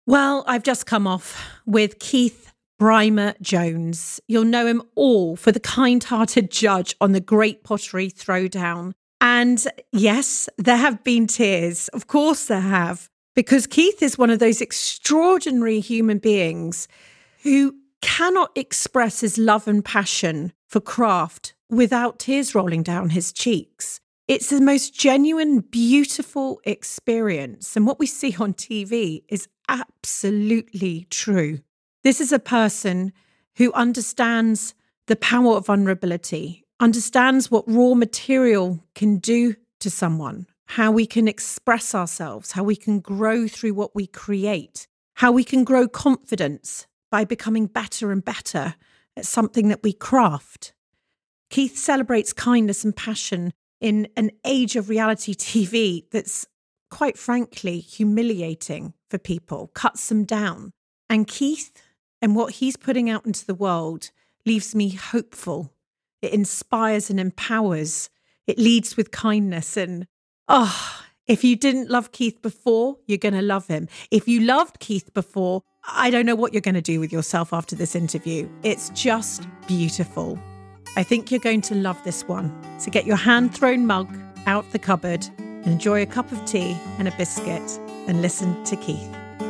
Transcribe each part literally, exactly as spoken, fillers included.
Well, I've just come off with Keith Brymer Jones. You'll know him all for the kind-hearted judge on the Great Pottery Throwdown. And yes, there have been tears. Of course there have. Because Keith is one of those extraordinary human beings who cannot express his love and passion for craft without tears rolling down his cheeks. It's the most genuine, beautiful experience. And what we see on T V is absolutely true. This is a person who understands the power of vulnerability, understands what raw material can do to someone, how we can express ourselves, how we can grow through what we create, how we can grow confidence by becoming better and better at something that we craft. Keith celebrates kindness and passion in an age of reality T V that's, quite frankly, humiliating for people, cuts them down. And Keith and what he's putting out into the world leaves me hopeful. It inspires and empowers. It leads with kindness. And, oh, if you didn't love Keith before, you're going to love him. If you loved Keith before, I don't know what you're going to do with yourself after this interview. It's just beautiful. I think you're going to love this one. So get your hand-thrown mug out the cupboard and enjoy a cup of tea and a biscuit and listen to Keith.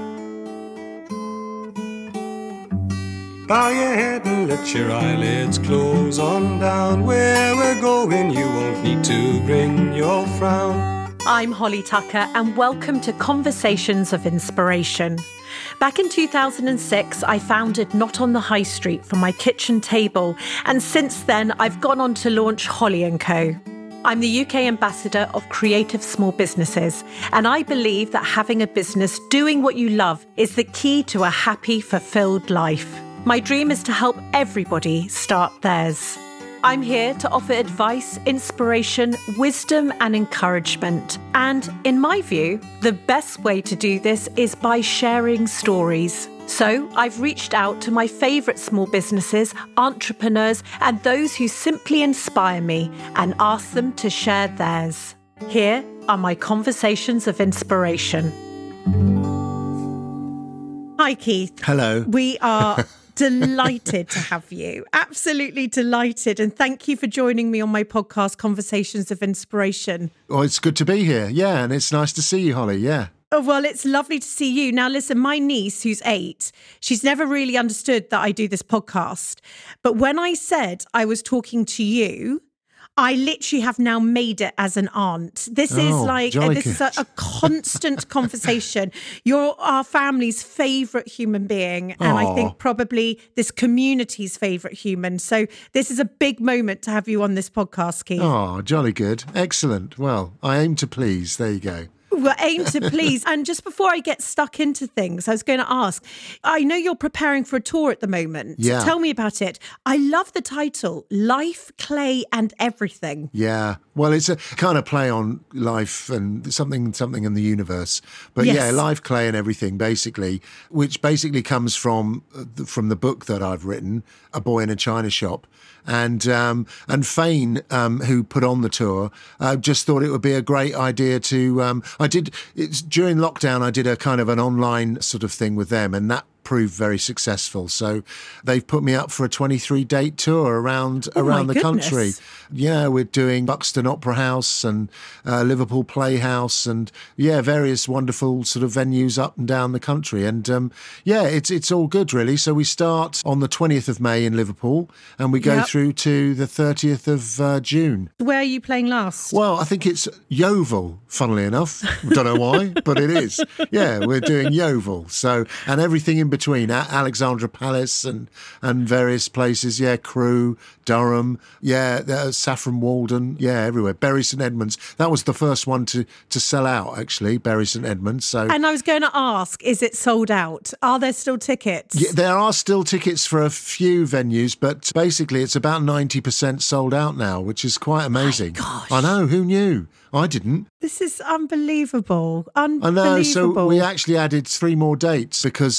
Bow your head and let your eyelids close on down. Where we're going, you won't need to bring your frown. I'm Holly Tucker, and welcome to Conversations of Inspiration. Back in two thousand six, I founded Not on the High Street from my kitchen table, and since then, I've gone on to launch Holly and Co. I'm the U K ambassador of creative small businesses, and I believe that having a business doing what you love is the key to a happy, fulfilled life. My dream is to help everybody start theirs. I'm here to offer advice, inspiration, wisdom, and encouragement. And in my view, the best way to do this is by sharing stories. So I've reached out to my favourite small businesses, entrepreneurs, and those who simply inspire me and asked them to share theirs. Here are my conversations of inspiration. Hi, Keith. Hello. We are delighted to have you. Absolutely delighted. And thank you for joining me on my podcast, Conversations of Inspiration. Well, it's good to be here. Yeah, and it's nice to see you, Holly. Yeah. Oh, well, it's lovely to see you. Now, listen, my niece, who's eight, she's never really understood that I do this podcast. But when I said I was talking to you, I literally have now made it as an aunt. This Oh, is like, jolly this is good. a, a constant conversation. You're our family's favourite human being. And I Aw. think probably this community's favourite human. So this is a big moment to have you on this podcast, Keith. Oh, jolly good. Excellent. Well, I aim to please. There you go. Well, aim to please. And just before I get stuck into things, I was going to ask, I know you're preparing for a tour at the moment. Yeah. Tell me about it. I love the title, Life, Clay and Everything. Yeah. Well, it's a kind of play on life and something, something in the universe. But Yes. yeah, life, clay, and everything, basically, which basically comes from uh, the- from the book that I've written, A Boy in a China Shop. And um, and Fane, um, who put on the tour, uh, just thought it would be a great idea to. Um, I did it's during lockdown. I did a kind of an online sort of thing with them, and that proved very successful. So they've put me up for a twenty-three date tour around Oh, my around the country. goodness. Yeah, we're doing Buxton Opera House and uh, Liverpool Playhouse, and yeah, various wonderful sort of venues up and down the country. And um, yeah, it's it's all good really. So we start on the twentieth of May in Liverpool, and we go Yep. through to the thirtieth of uh, June. Where are you playing last? Well, I think it's Yeovil, funnily enough. Don't know why, but it is. Yeah, we're doing Yeovil. So, and everything in between, A- Alexandra Palace and, and various places. Yeah, Crewe, Durham. Yeah, uh, Saffron Walden. Yeah, everywhere. Bury St Edmunds. That was the first one to, to sell out, actually, Bury St Edmunds. So, And I was going to ask, is it sold out? Are there still tickets? yeah, there are still tickets for a few venues, but basically it's about ninety percent sold out now, which is quite amazing. gosh. I know, who knew? I didn't. This is unbelievable. I Unbelievable. know, so we actually added three more dates because, yeah,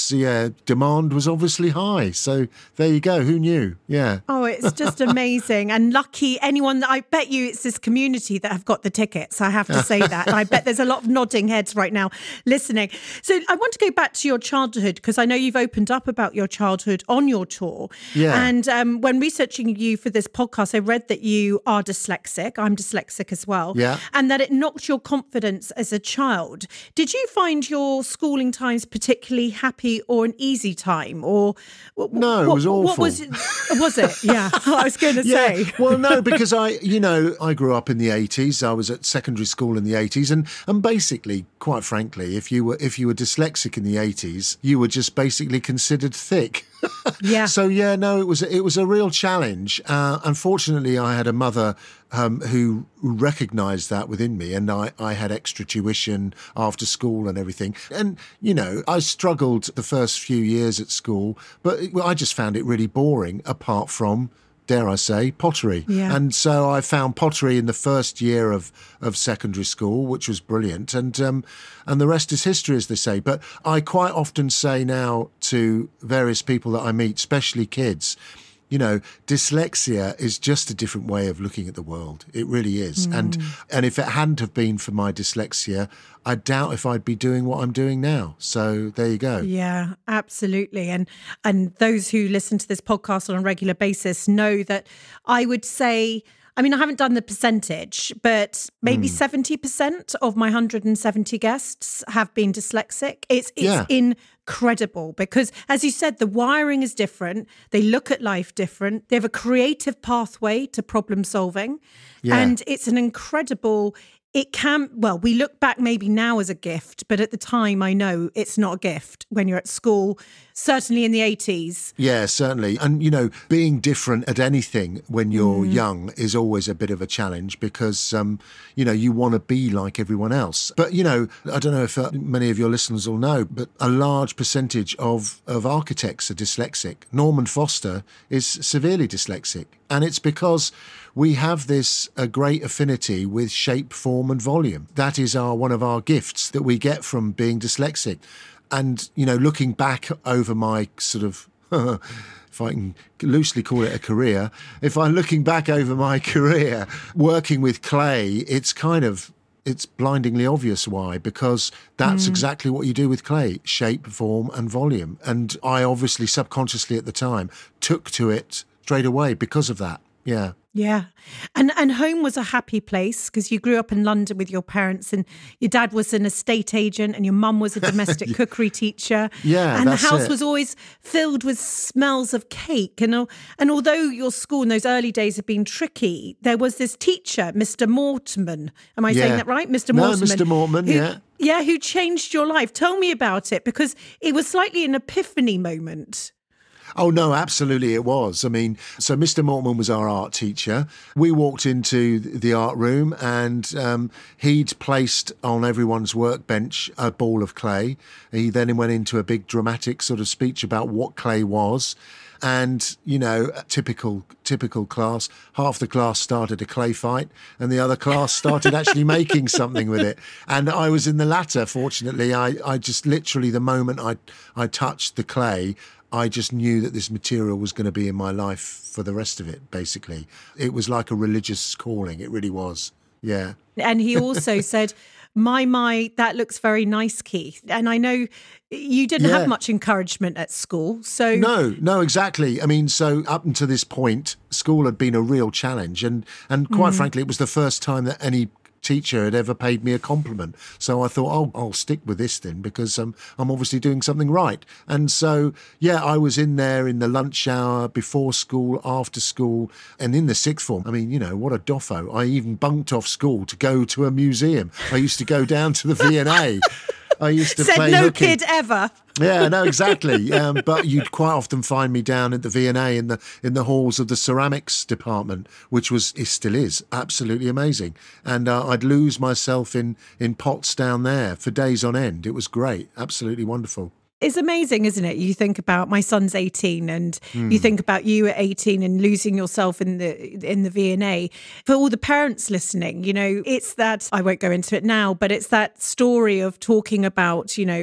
uh, demand was obviously high. So there you go. Who knew? Yeah. Oh, it's just amazing. And lucky anyone that I bet you it's this community that have got the tickets. I have to say that. I bet there's a lot of nodding heads right now listening. So I want to go back to your childhood, because I know you've opened up about your childhood on your tour. Yeah. And um, when researching you for this podcast, I read that you are dyslexic. I'm dyslexic as well. Yeah. And that it knocked your confidence as a child. Did you find your schooling times particularly happy or an easy time? Or No, it was awful. What was it? Was it? Yeah, I was going to Yeah. say. Well, no, because I, you know, I grew up in the eighties. I was at secondary school in the eighties, and and basically, quite frankly, if you were if you were dyslexic in the eighties, you were just basically considered thick. Yeah. So yeah, no, it was it was a real challenge. Uh, unfortunately, I had a mother um, who recognised that within me, and I, I had extra tuition after school and everything. And you know, I struggled the first few years at school, but it, well, I just found it really boring. Apart from, dare I say, pottery. Yeah. And so I found pottery in the first year of, of secondary school, which was brilliant. And um, and the rest is history, as they say. But I quite often say now to various people that I meet, especially kids, you know, dyslexia is just a different way of looking at the world. It really is. Mm. And and if it hadn't have been for my dyslexia, I doubt if I'd be doing what I'm doing now. So there you go. Yeah, absolutely. And and those who listen to this podcast on a regular basis know that I would say, I mean, I haven't done the percentage, but maybe mm. seventy percent of my one hundred seventy guests have been dyslexic. It's, it's yeah. incredible because, as you said, the wiring is different. They look at life different. They have a creative pathway to problem solving. Yeah. And it's an incredible... It can, well, we look back maybe now as a gift, but at the time I know it's not a gift when you're at school, certainly in the eighties. Yeah, certainly. And, you know, being different at anything when you're Mm. young is always a bit of a challenge because, um, you know, you want to be like everyone else. But, you know, I don't know if uh, many of your listeners will know, but a large percentage of, of architects are dyslexic. Norman Foster is severely dyslexic. And it's because we have this a great affinity with shape, form and volume. That is our one of our gifts that we get from being dyslexic. And, you know, looking back over my sort of, if I can loosely call it a career, if I'm looking back over my career working with clay, it's kind of, it's blindingly obvious why, because that's mm. exactly what you do with clay, shape, form and volume. And I obviously subconsciously at the time took to it straight away because of that. Yeah. Yeah. And and home was a happy place because you grew up in London with your parents and your dad was an estate agent and your mum was a domestic yeah. cookery teacher. Yeah, And that's the house it. was always filled with smells of cake. And, and although your school in those early days had been tricky, there was this teacher, Mister Mortman. Am I yeah. saying that right? Mister No, Mortman. Mister Mortman, who, yeah. Yeah, who changed your life. Tell me about it because it was slightly an epiphany moment. Oh, no, absolutely it was. I mean, so Mister Mortman was our art teacher. We walked into the art room and um, he'd placed on everyone's workbench a ball of clay. He then went into a big dramatic sort of speech about what clay was. And, you know, typical typical class, half the class started a clay fight and the other class started actually making something with it. And I was in the latter, fortunately. I, I just literally, the moment I I touched the clay, I just knew that this material was going to be in my life for the rest of it, basically. It was like a religious calling. It really was. Yeah. And he also said, my, my, that looks very nice, Keith. And I know you didn't Yeah. have much encouragement at school. So No, no, exactly. I mean, so up until this point, school had been a real challenge. And, and quite mm. frankly, it was the first time that any teacher had ever paid me a compliment. So I thought, oh, I'll stick with this then because um, I'm obviously doing something right. And so, yeah, I was in there in the lunch hour, before school, after school, and in the sixth form. I mean, you know, what a doffo. I even bunked off school to go to a museum. I used to go down to the V and A. I used to Said play no hooky. kid ever. Yeah, no, exactly. Um, but you'd quite often find me down at the V and A in the in the halls of the ceramics department, which was, it still is, absolutely amazing. And uh, I'd lose myself in in pots down there for days on end. It was great, absolutely wonderful. It's amazing, isn't it? You think about my son's eighteen and Mm. you think about you at eighteen and losing yourself in the in the V and A. For all the parents listening, you know, it's that, I won't go into it now, but it's that story of talking about, you know,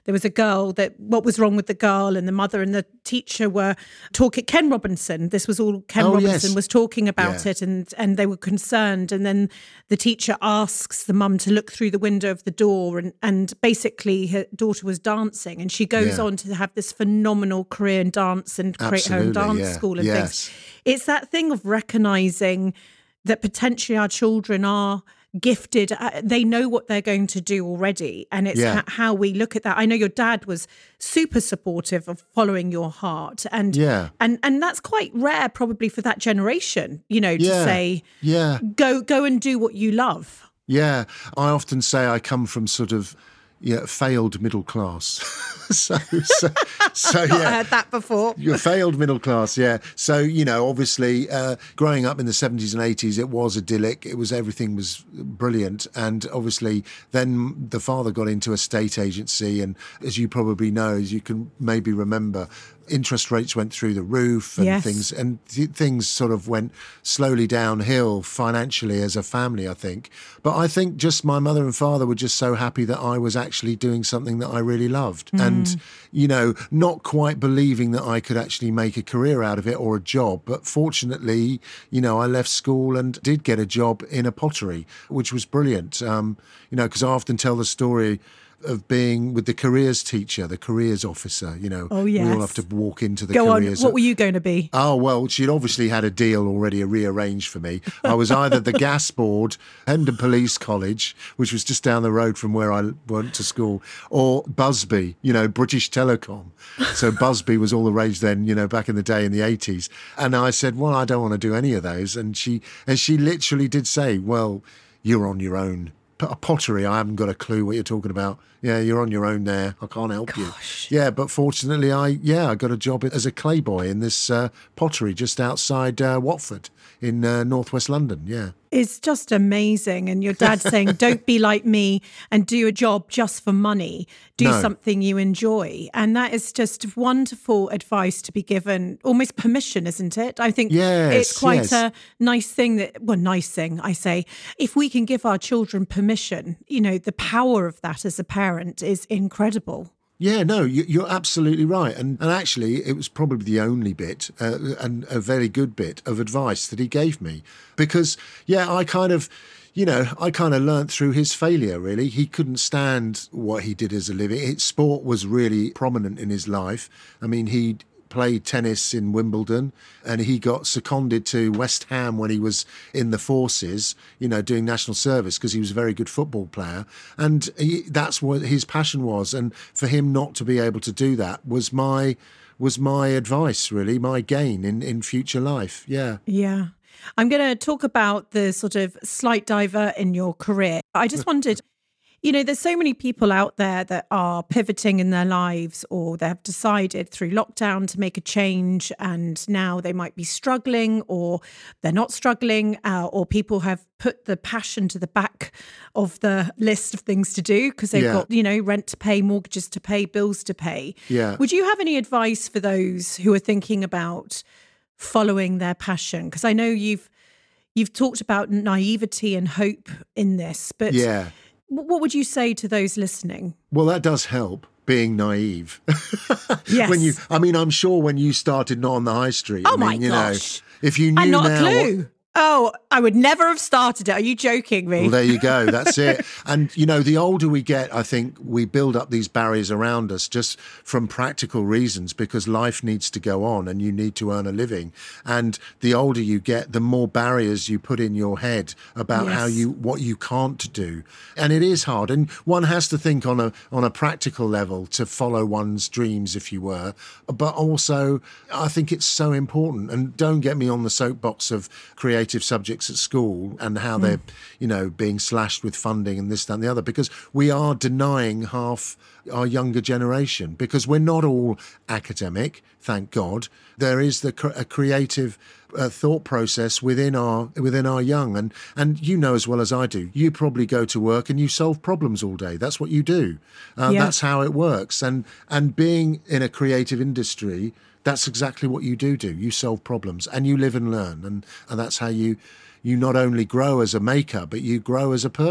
there was a girl that, what was wrong with the girl, and the mother and the teacher were talking, Ken Robinson, this was all Ken Oh, Robinson yes. was talking about Yeah. it, and, and they were concerned. And then the teacher asks the mum to look through the window of the door, and, and basically her daughter was dancing, and she goes Yeah. on to have this phenomenal career in dance and create her own Absolutely, dance yeah. school and Yes. things. It's that thing of recognising that potentially our children are gifted. Uh, They know what they're going to do already. And it's Yeah. ha- how we look at that. I know your dad was super supportive of following your heart. And, Yeah. and, and that's quite rare probably for that generation, you know, to Yeah. say, Yeah. go, go and do what you love. Yeah, I often say I come from sort of yeah failed middle class. so, so, so I yeah. heard that before. You're failed middle class, yeah. So, you know, obviously, uh, growing up in the seventies and eighties, it was idyllic. It was, everything was brilliant. And obviously, then the father got into a state agency. And as you probably know, as you can maybe remember, interest rates went through the roof and Yes. things, and th- things sort of went slowly downhill financially as a family, I think. But I think just my mother and father were just so happy that I was actually doing something that I really loved. And, you know, not quite believing that I could actually make a career out of it or a job. But fortunately, you know, I left school and did get a job in a pottery, which was brilliant. Um, you know, because I often tell the story of being with the careers teacher, the careers officer, you know. Oh, We all yes. have to walk into the Go on. careers. What were you going to be? Oh, well, she'd obviously had a deal already rearranged for me. I was either the gas board, Hendon Police College, which was just down the road from where I went to school, or Busby, you know, British Telecom. So Busby was all the rage then, you know, back in the day in the eighties. And I said, well, I don't want to do any of those. And she, and she literally did say, well, you're on your own. A pottery, I haven't got a clue what you're talking about. Yeah, you're on your own there. I can't help Gosh. you. Yeah, but fortunately, I yeah, I got a job as a clay boy in this uh, pottery just outside uh, Watford in uh, northwest London. Yeah. It's just amazing. And your dad saying, don't be like me and do a job just for money. Do No. something you enjoy. And that is just wonderful advice to be given, almost permission, isn't it? I think Yes, it's quite yes. a nice thing that, well, nice thing, I say, if we can give our children permission, you know, the power of that as a parent is incredible. Yeah, no, you, you're absolutely right. And, and actually, it was probably the only bit, uh, and a very good bit of advice that he gave me. Because, yeah, I kind of, you know, I kind of learnt through his failure, really. He couldn't stand what he did as a living. It, sport was really prominent in his life. I mean, he played tennis in Wimbledon, and he got seconded to West Ham when he was in the forces, you know, doing national service, because he was a very good football player. And he, that's what his passion was. And for him not to be able to do that was my was my advice, really, my gain in, in future life. Yeah. Yeah. I'm going to talk about the sort of slight divert in your career. I just wondered, you know, there's so many people out there that are pivoting in their lives, or they've decided through lockdown to make a change, and now they might be struggling, or they're not struggling, uh, or people have put the passion to the back of the list of things to do because they've Yeah. got, you know, rent to pay, mortgages to pay, bills to pay. Yeah. Would you have any advice for those who are thinking about following their passion? Because I know you've you've talked about naivety and hope in this, but Yeah. wh- what would you say to those listening? Well, that does help, being naive. Yes. When you, I mean, I'm sure when you started not on the high street, Oh I mean, my you gosh. know, if you knew And not now a what- clue. Oh, I would never have started it. Are you joking me? Well, there you go. That's it. And, you know, the older we get, I think we build up these barriers around us just from practical reasons, because life needs to go on and you need to earn a living. And the older you get, the more barriers you put in your head about how Yes. you, what you can't do. And it is hard. And one has to think on a, on a practical level to follow one's dreams, if you were. But also, I think it's so important. And don't get me on the soapbox of creative subjects at school and how Mm. they're, you know, being slashed with funding and this, that and the other, because we are denying half our younger generation, because we're not all academic, thank God. There is the cr- a creative uh, thought process within our within our young, and and you know as well as I do, you probably go to work and you solve problems all day. That's what you do. Uh, Yeah. That's how it works. And and being in a creative industry, that's exactly what you do do. You solve problems and you live and learn. And, and that's how you you not only grow as a maker, but you grow as a person.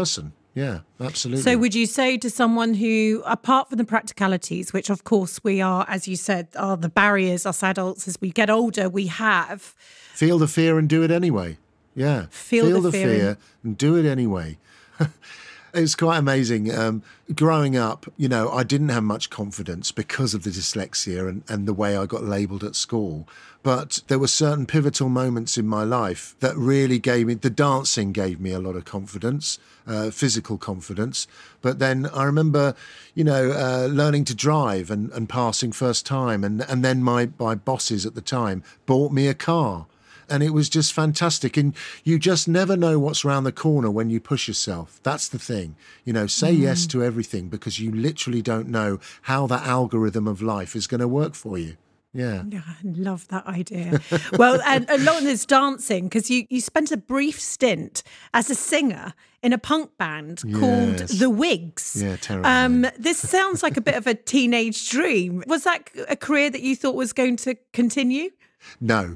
Yeah, absolutely. So would you say to someone who, apart from the practicalities, which of course we are, as you said, are the barriers us adults as we get older, we have. Feel the fear and do it anyway. Yeah. Feel, Feel the, the, fear. fear and do it anyway. It's quite amazing. Um, growing up, you know, I didn't have much confidence because of the dyslexia and, and the way I got labelled at school. But there were certain pivotal moments in my life that really gave me, the dancing gave me a lot of confidence, uh, physical confidence. But then I remember, you know, uh, learning to drive and, and passing first time. And, and then my, my bosses at the time bought me a car. And it was just fantastic. And you just never know what's around the corner when you push yourself. That's the thing. You know, say mm. yes to everything because you literally don't know how that algorithm of life is going to work for you. Yeah. Yeah, I love that idea. Well, and along this dancing, because you, you spent a brief stint as a singer in a punk band yes. called The Wigs. Yeah, terrible. Um, this sounds like a bit of a teenage dream. Was that a career that you thought was going to continue? No.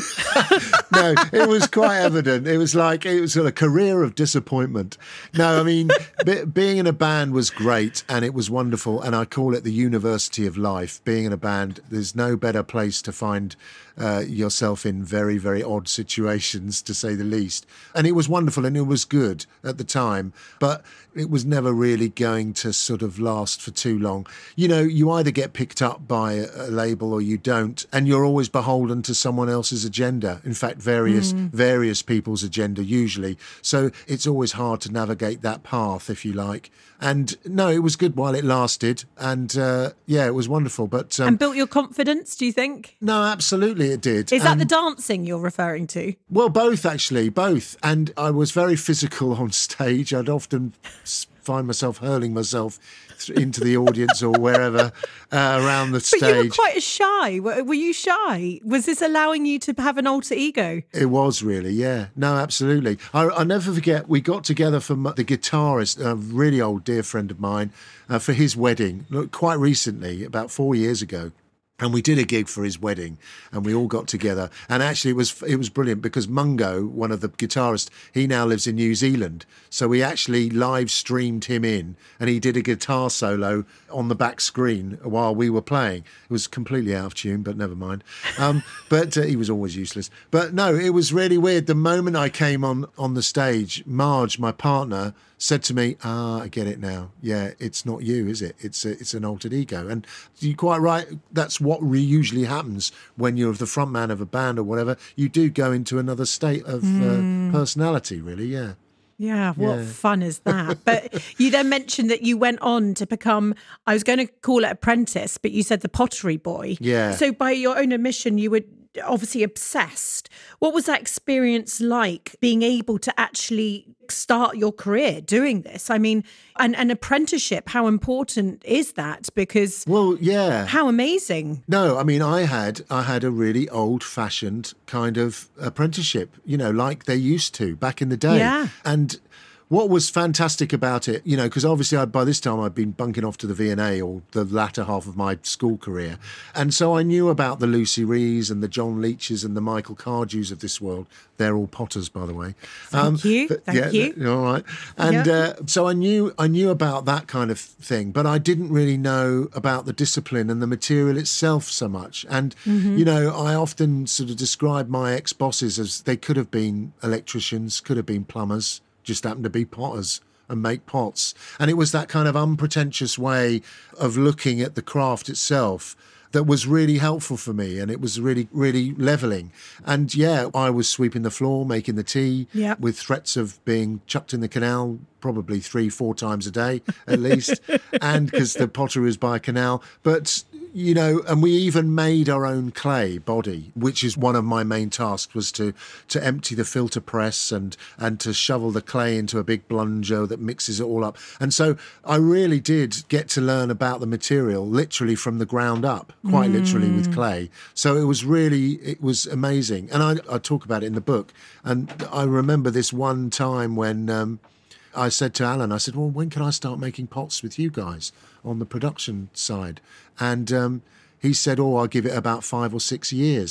No, it was quite evident. It was like, it was a career of disappointment. No, I mean, be, being in a band was great and it was wonderful. And I call it the university of life. Being in a band, there's no better place to find uh, yourself in very, very odd situations, to say the least. And it was wonderful and it was good at the time, but it was never really going to sort of last for too long. You know, you either get picked up by a label or you don't, and you're always beholden to someone else's agenda. In fact, various mm. various people's agenda usually. So it's always hard to navigate that path, if you like. And no, it was good while it lasted. And uh, yeah, it was wonderful. But um, and built your confidence, do you think? No, absolutely it did. Is that and, the dancing you're referring to? Well, both actually, both. And I was very physical on stage. I'd often find myself hurling myself into the audience or wherever uh, around the stage. But you were quite shy. Were, were you shy? Was this allowing you to have an alter ego? It was really, yeah. No, absolutely. I, I'll never forget, we got together for the guitarist, a really old dear friend of mine, uh, for his wedding, quite recently, about four years ago. And we did a gig for his wedding and we all got together. And actually it was it was brilliant because Mungo, one of the guitarists, he now lives in New Zealand. So we actually live streamed him in and he did a guitar solo on the back screen while we were playing. It was completely out of tune, but never mind. Um, but uh, he was always useless. But no, it was really weird. The moment I came on, on the stage, Marge, my partner, said to me, ah, I get it now. Yeah, it's not you, is it? It's a, it's an altered ego. And you're quite right. That's what re- usually happens when you're the front man of a band or whatever. You do go into another state of mm. uh, personality, really, yeah. Yeah, what yeah. fun is that? But you then mentioned that you went on to become, I was going to call it apprentice, but you said the pottery boy. Yeah. So by your own admission, you were obviously obsessed. What was that experience like, being able to actually start your career doing this? I mean, an, an apprenticeship, how important is that? Because, well, yeah, how amazing. No, I mean, I had I had a really old-fashioned kind of apprenticeship, you know, like they used to back in the day. Yeah. And what was fantastic about it, you know, because obviously I, by this time I'd been bunking off to the V and A or the latter half of my school career. And so I knew about the Lucy Rees and the John Leaches and the Michael Cardews of this world. They're all potters, by the way. Thank um, you. But, Thank yeah, you. All right. And yep. uh, so I knew I knew about that kind of thing, but I didn't really know about the discipline and the material itself so much. And, mm-hmm. you know, I often sort of describe my ex-bosses as they could have been electricians, could have been plumbers, just happened to be potters and make pots. And it was that kind of unpretentious way of looking at the craft itself that was really helpful for me, and it was really, really levelling. And yeah, I was sweeping the floor, making the tea, yep. with threats of being chucked in the canal probably three, four times a day at least, and because the pottery was by a canal. But, you know, and we even made our own clay body, which is one of my main tasks, was to to empty the filter press and and to shovel the clay into a big plunger that mixes it all up. And so I really did get to learn about the material literally from the ground up, quite mm. literally with clay. So it was really, it was amazing. And I, I talk about it in the book. And I remember this one time when um, I said to Alan, I said, well, when can I start making pots with you guys on the production side? And um, he said, oh, I'll give it about five or six years.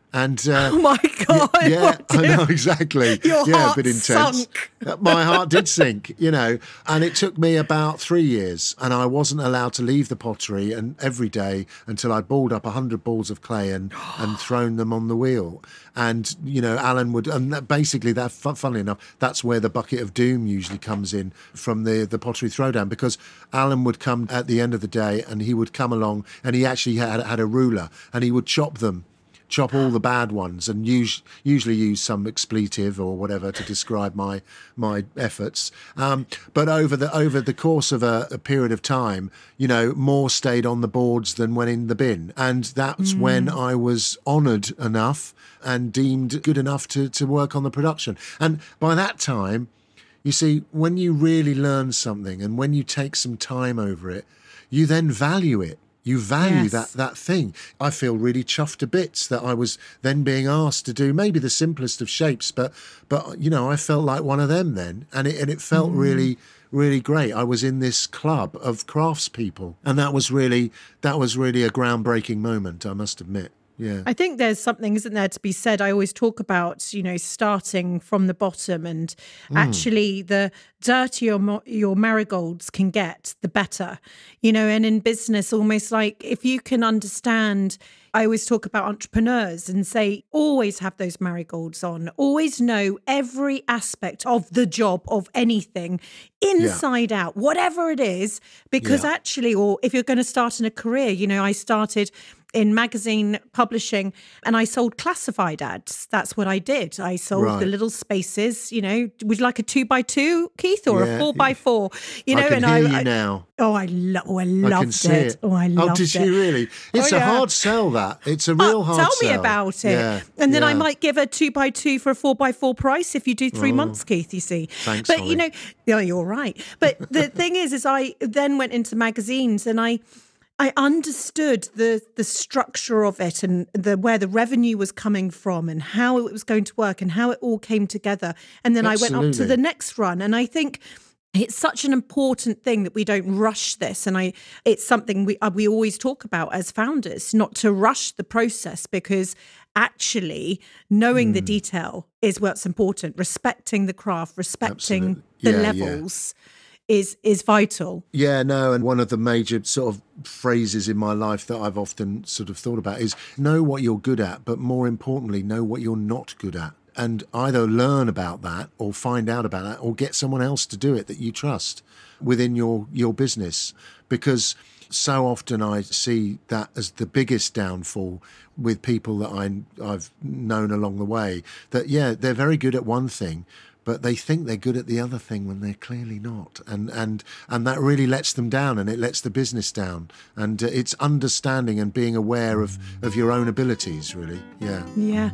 And uh, oh my God. Yeah, yeah I know, exactly. Your yeah, heart a bit intense. Sunk. My heart did sink, you know, and it took me about three years and I wasn't allowed to leave the pottery and every day until I balled up a hundred balls of clay and, and thrown them on the wheel. And, you know, Alan would, and that basically that, funnily enough, that's where the bucket of doom usually comes in from the, the pottery throwdown, because Alan would come at the end of the day and he would come along and he actually had, had a ruler and he would chop them. Chop all the bad ones and use, usually use some expletive or whatever to describe my my efforts. Um, but over the over the course of a, a period of time, you know, more stayed on the boards than went in the bin. And that's mm. when I was honoured enough and deemed good enough to, to work on the production. And by that time, you see, when you really learn something and when you take some time over it, you then value it. You value yes. that that thing. I feel really chuffed to bits that I was then being asked to do maybe the simplest of shapes, but but you know, I felt like one of them then, and it and it felt mm. really really great. I was in this club of craftspeople, and that was really that was really a groundbreaking moment, I must admit. Yeah. I think there's something, isn't there, to be said. I always talk about, you know, starting from the bottom, and mm. actually the dirtier your, your marigolds can get, the better, you know, and in business, almost like if you can understand, I always talk about entrepreneurs and say, always have those marigolds on, always know every aspect of the job of anything inside yeah. out, whatever it is, because yeah. actually, or if you're going to start in a career, you know, I started in magazine publishing and I sold classified ads. That's what I did. I sold right. the little spaces, you know, would you like a two by two, Keith, or yeah. a four by four? You know, I can and hear I, you I now. Oh, I, lo- oh, I loved I it. it. Oh, I loved it. Oh, did you really? It's oh, a yeah. hard sell, that. It's a real oh, hard tell sell. Tell me about it. Yeah. And then yeah. I might give a two by two for a four by four price if you do three oh. months, Keith, you see. Thanks, But, Holly. you know, yeah, you're right. But the thing is, is I then went into magazines and I... I understood the the structure of it and the where the revenue was coming from and how it was going to work and how it all came together. And then Absolutely. I went up to the next run. And I think it's such an important thing that we don't rush this. And I it's something we uh, we always talk about as founders, not to rush the process, because actually knowing mm. the detail is what's important. Respecting the craft, respecting yeah, the levels. Yeah. is is vital. Yeah, no, and one of the major sort of phrases in my life that I've often sort of thought about is know what you're good at, but more importantly, know what you're not good at. And either learn about that or find out about that or get someone else to do it that you trust within your, your business. Because so often I see that as the biggest downfall with people that I, I've known along the way, that, yeah, they're very good at one thing, but they think they're good at the other thing when they're clearly not. And and and that really lets them down, and it lets the business down. And uh, it's understanding and being aware of, of your own abilities, really. Yeah. Yeah.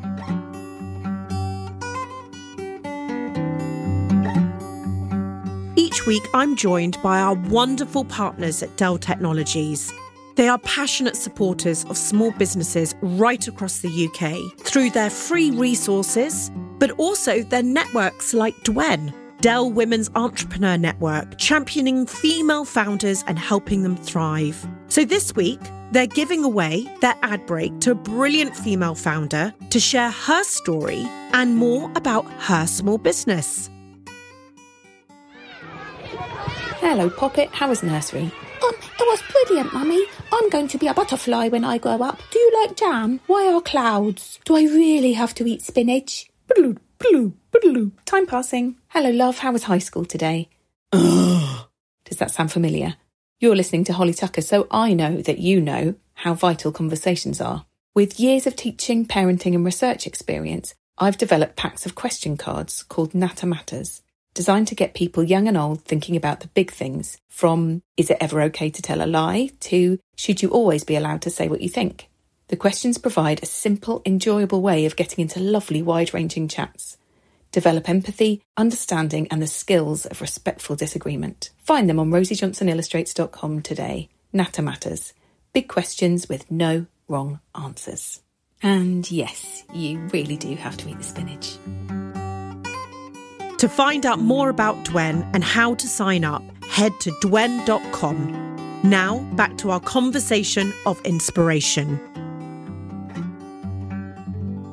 Each week, I'm joined by our wonderful partners at Dell Technologies. They are passionate supporters of small businesses right across the U K through their free resources, but also their networks like Dwen, Dell Women's Entrepreneur Network, championing female founders and helping them thrive. So this week, they're giving away their ad break to a brilliant female founder to share her story and more about her small business. Hello, Poppet. How was nursery? Um, it was brilliant, Mummy. I'm going to be a butterfly when I grow up. Do you like jam? Why are clouds? Do I really have to eat spinach? Bloop, bloop, bloop. Time passing. Hello, love. How was high school today? Ugh. Does that sound familiar? You're listening to Holly Tucker, so I know that you know how vital conversations are. With years of teaching, parenting and research experience, I've developed packs of question cards called Natter Matters, designed to get people young and old thinking about the big things, from is it ever okay to tell a lie to should you always be allowed to say what you think. The questions provide a simple, enjoyable way of getting into lovely, wide-ranging chats. Develop empathy, understanding and the skills of respectful disagreement. Find them on rosie johnson illustrates dot com today. Natter Matters. Big questions with no wrong answers. And yes, you really do have to eat the spinach. To find out more about Dwen and how to sign up, head to dwen dot com. Now, back to our conversation of inspiration.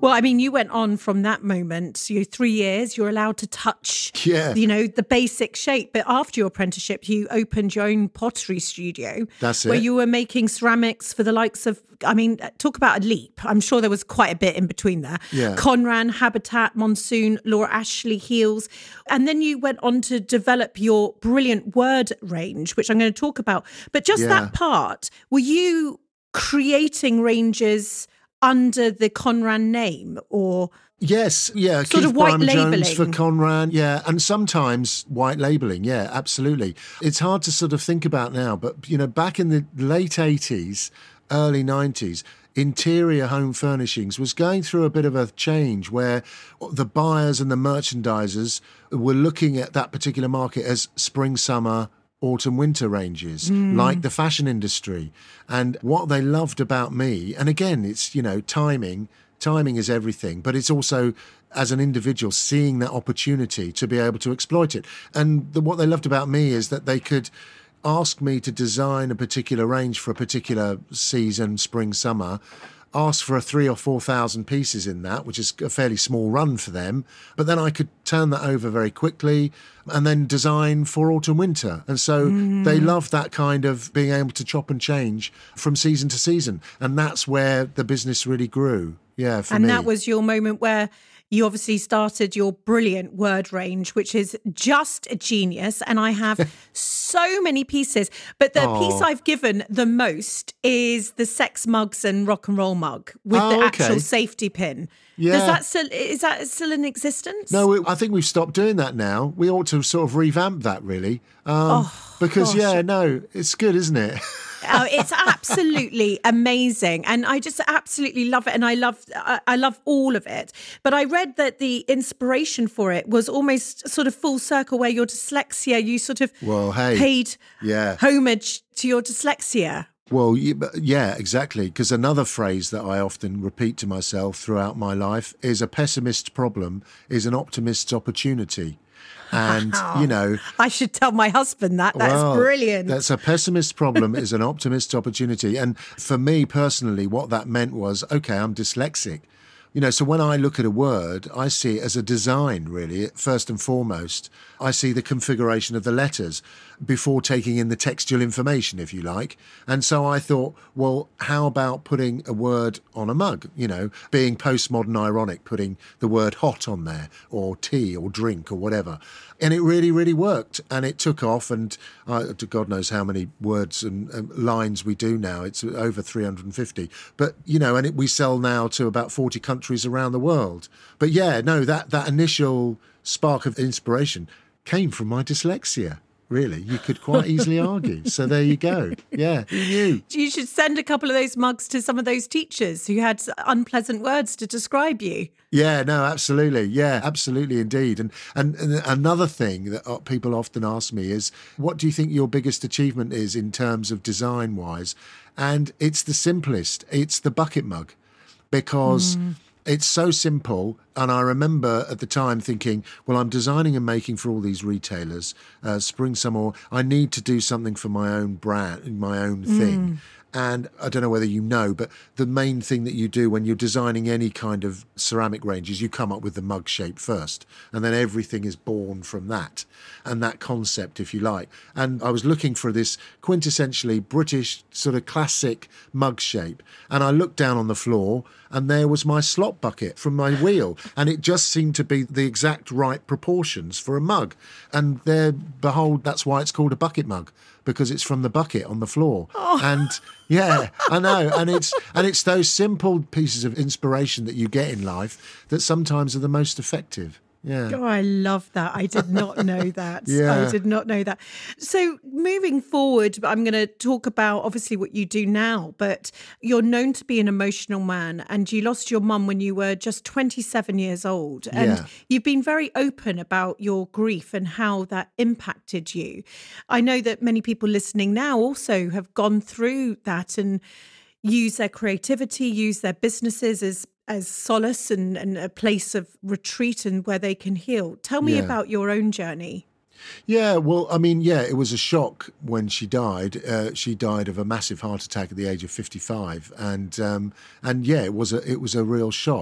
Well, I mean, you went on from that moment. So you're three years, you're allowed to touch, Yeah. you know, the basic shape. But after your apprenticeship, you opened your own pottery studio. That's where it. you were making ceramics for the likes of, I mean, talk about a leap. I'm sure there was quite a bit in between there. Yeah. Conran, Habitat, Monsoon, Laura Ashley, Heels. And then you went on to develop your brilliant word range, which I'm going to talk about. But just Yeah. that part, were you creating ranges under the Conran name, or Yes, yeah. Sort Keith of white Brymer Jones labelling. for Conran, yeah. And sometimes white labelling, yeah, absolutely. It's hard to sort of think about now, but, you know, back in the late eighties, early nineties, interior home furnishings was going through a bit of a change where the buyers and the merchandisers were looking at that particular market as spring, summer, autumn, winter ranges, like the fashion industry. And what they loved about me, and again, it's, you know, timing, timing is everything, but it's also, as an individual, seeing that opportunity to be able to exploit it. And the, what they loved about me is that they could ask me to design a particular range for a particular season, spring, summer, ask for a three or four thousand pieces in that, which is a fairly small run for them. But then I could turn that over very quickly and then design for autumn, winter. And so they love that kind of being able to chop and change from season to season. And that's where the business really grew. Yeah, for and me. that was your moment where you obviously started your brilliant word range, which is just a genius. And I have so many pieces. But the Aw. piece I've given the most is the sex mugs and rock and roll mug with Oh, the okay. actual safety pin. Yeah. Does that still, is that still in existence? No, we- I think we've stopped doing that now. We ought to sort of revamp that, really. Um, Oh, because, gosh. yeah, no, it's good, isn't it? Oh, it's absolutely amazing, and I just absolutely love it, and I love I, I love all of it. But I read that the inspiration for it was almost sort of full circle, where your dyslexia, you sort of Well, hey, paid yeah. homage to your dyslexia. Well, y- but- yeah, exactly. Because another phrase that I often repeat to myself throughout my life is a pessimist's problem is an optimist's opportunity. And, you know, I should tell my husband that. That's well, brilliant. That's a pessimist's problem is an optimist's opportunity. And for me personally, what that meant was, okay, I'm dyslexic. You know, so when I look at a word, I see it as a design, really, first and foremost. I see the configuration of the letters before taking in the textual information, if you like. And so I thought, well, how about putting a word on a mug, you know, being postmodern ironic, putting the word hot on there, or tea, or drink, or whatever. And it really, really worked. And it took off. And uh, God knows how many words and um, lines we do now. It's over three hundred fifty. But, you know, and it, we sell now to about forty countries around the world. But yeah, no, that, that initial spark of inspiration came from my dyslexia. Really, you could quite easily argue. So there you go. Yeah, who knew? You should send a couple of those mugs to some of those teachers who had unpleasant words to describe you. Yeah, no, absolutely. Yeah, absolutely indeed. And, and and another thing that uh, people often ask me is, what do you think your biggest achievement is in terms of design wise? And it's the simplest. It's the bucket mug, because mm. it's so simple. And I remember at the time thinking, well, I'm designing and making for all these retailers, uh, spring, summer, I need to do something for my own brand, my own thing. Mm. And I don't know whether you know, but the main thing that you do when you're designing any kind of ceramic range is you come up with the mug shape first, and then everything is born from that and that concept, if you like. And I was looking for this quintessentially British sort of classic mug shape, and I looked down on the floor and there was my slop bucket from my wheel, and it just seemed to be the exact right proportions for a mug. And there, behold, that's why it's called a bucket mug, because it's from the bucket on the floor. Oh. And yeah, I know. And it's and it's those simple pieces of inspiration that you get in life that sometimes are the most effective. Yeah. Oh, I love that. I did not know that. Yeah. I did not know that. So moving forward, I'm going to talk about obviously what you do now, but you're known to be an emotional man, and you lost your mum when you were just twenty-seven years old. And Yeah. you've been very open about your grief and how that impacted you. I know that many people listening now also have gone through that and use their creativity, use their businesses as as solace and, and a place of retreat and where they can heal. Tell me Yeah. about your own journey. Yeah, well, I mean, yeah, it was a shock when she died. Uh, she died of a massive heart attack at the age of fifty-five, and um, and yeah, it was a it was a real shock.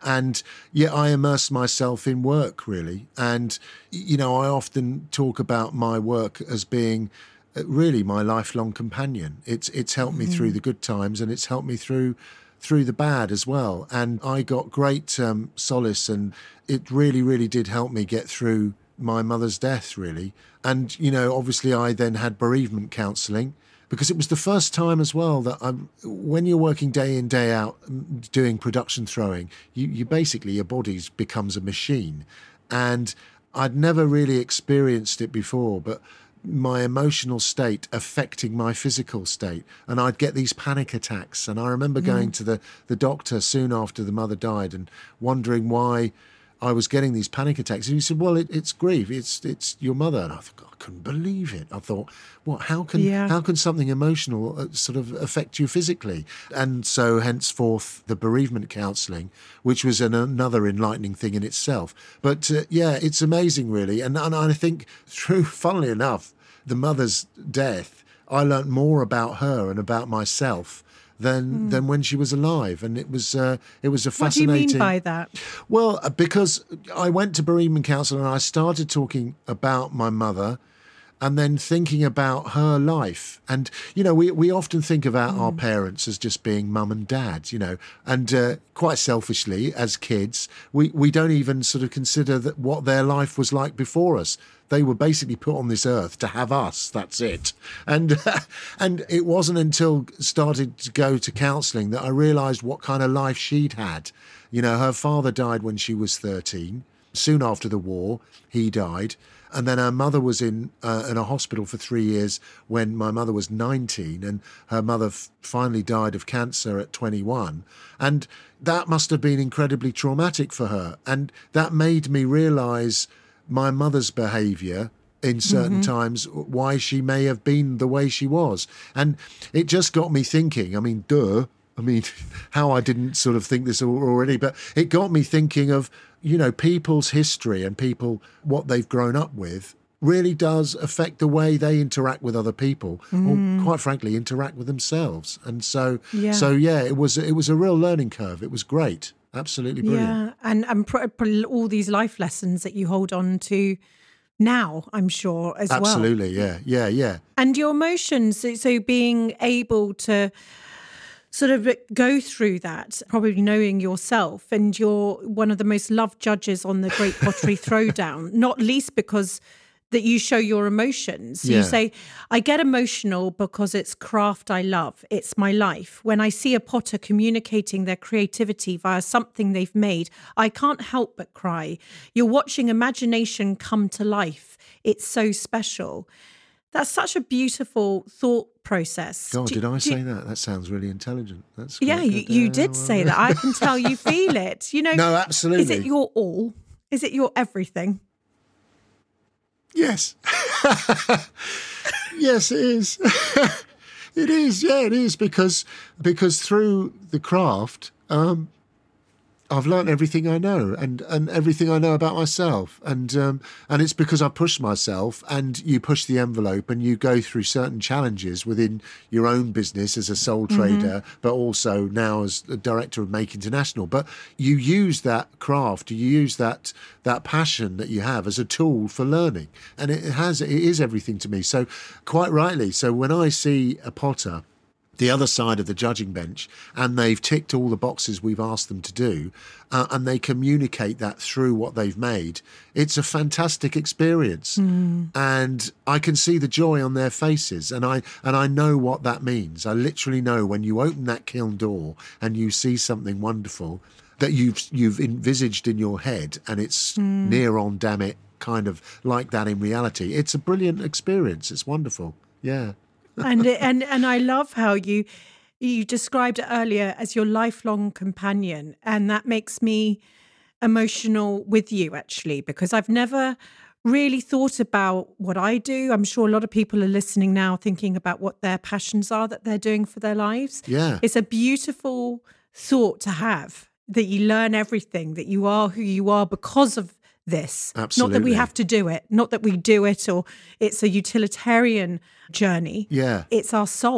And yet I immerse myself in work, really. And, you know, I often talk about my work as being really my lifelong companion. It's it's helped me mm. through the good times, and it's helped me through through the bad as well. And I got great um, solace, and it really, really did help me get through my mother's death, really. And, you know, obviously I then had bereavement counselling, because it was the first time as well that I'm, when you're working day in, day out, doing production throwing, you, you basically, your body becomes a machine. And I'd never really experienced it before, but my emotional state affecting my physical state, and I'd get these panic attacks. And I remember going mm. to the, the doctor soon after the mother died and wondering why I was getting these panic attacks. And he said, well, it, it's grief. It's it's your mother. And I thought, I couldn't believe it. I thought, what? How can yeah. how can something emotional uh, sort of affect you physically? And so henceforth, the bereavement counselling, which was an, another enlightening thing in itself. But uh, yeah, it's amazing, really. And, and I think through, funnily enough, the mother's death, I learnt more about her and about myself than mm. than when she was alive. And it was uh, it was a fascinating... What do you mean by that? Well, because I went to bereavement counsel and I started talking about my mother, and then thinking about her life. And, you know, we, we often think about mm. our parents as just being mum and dad, you know, and uh, quite selfishly as kids, we, we don't even sort of consider that what their life was like before us. They were basically put on this earth to have us. That's it. And uh, and it wasn't until started to go to counselling that I realised what kind of life she'd had. You know, her father died when she was thirteen. Soon after the war, he died. And then her mother was in uh, in a hospital for three years when my mother was nineteen, and her mother f- finally died of cancer at twenty-one. And that must have been incredibly traumatic for her. And that made me realise my mother's behaviour in certain mm-hmm. times, why she may have been the way she was. And it just got me thinking, I mean, duh, I mean, how I didn't sort of think this already, but it got me thinking of, you know, people's history and people, what they've grown up with, really does affect the way they interact with other people, mm. or quite frankly, interact with themselves. And so, yeah. so yeah, it was it was a real learning curve. It was great. Absolutely brilliant. Yeah, and, and pr- pr- all these life lessons that you hold on to now, I'm sure, as Absolutely, well. Absolutely, yeah, yeah, yeah. And your emotions, so, so being able to sort of go through that, probably knowing yourself, and you're one of the most loved judges on the Great Pottery Throwdown, not least because that you show your emotions. Yeah. You say, I get emotional because it's craft I love. It's my life. When I see a potter communicating their creativity via something they've made, I can't help but cry. You're watching imagination come to life. It's so special. That's such a beautiful thought process. God, do, did I do, say that? That sounds really intelligent. That's yeah, you, you did say that. I can tell you feel it. You know, no, absolutely. Is it your all? Is it your everything? Yes. Yes, it is. It is, yeah, it is, because because through the craft, um, I've learned everything I know, and, and everything I know about myself. And um, and it's because I push myself, and you push the envelope, and you go through certain challenges within your own business as a sole trader, mm-hmm. but also now as the director of Make International. But you use that craft, you use that that passion that you have as a tool for learning. And it has it is everything to me. So quite rightly, so when I see a potter the other side of the judging bench, and they've ticked all the boxes we've asked them to do, uh, and they communicate that through what they've made, it's a fantastic experience. Mm. And I can see the joy on their faces, and I and I know what that means. I literally know when you open that kiln door and you see something wonderful that you've you've envisaged in your head, and it's mm. near on, damn it, kind of like that in reality. It's a brilliant experience. It's wonderful. Yeah. and and and I love how you you described it earlier as your lifelong companion, and that makes me emotional with you, actually, because I've never really thought about what I do. I'm sure a lot of people are listening now thinking about what their passions are that they're doing for their lives. Yeah. It's a beautiful thought to have, that you learn everything, that you are who you are because of this. Absolutely. Not that we have to do it, not that we do it, or it's a utilitarian journey. Yeah. It's our soul.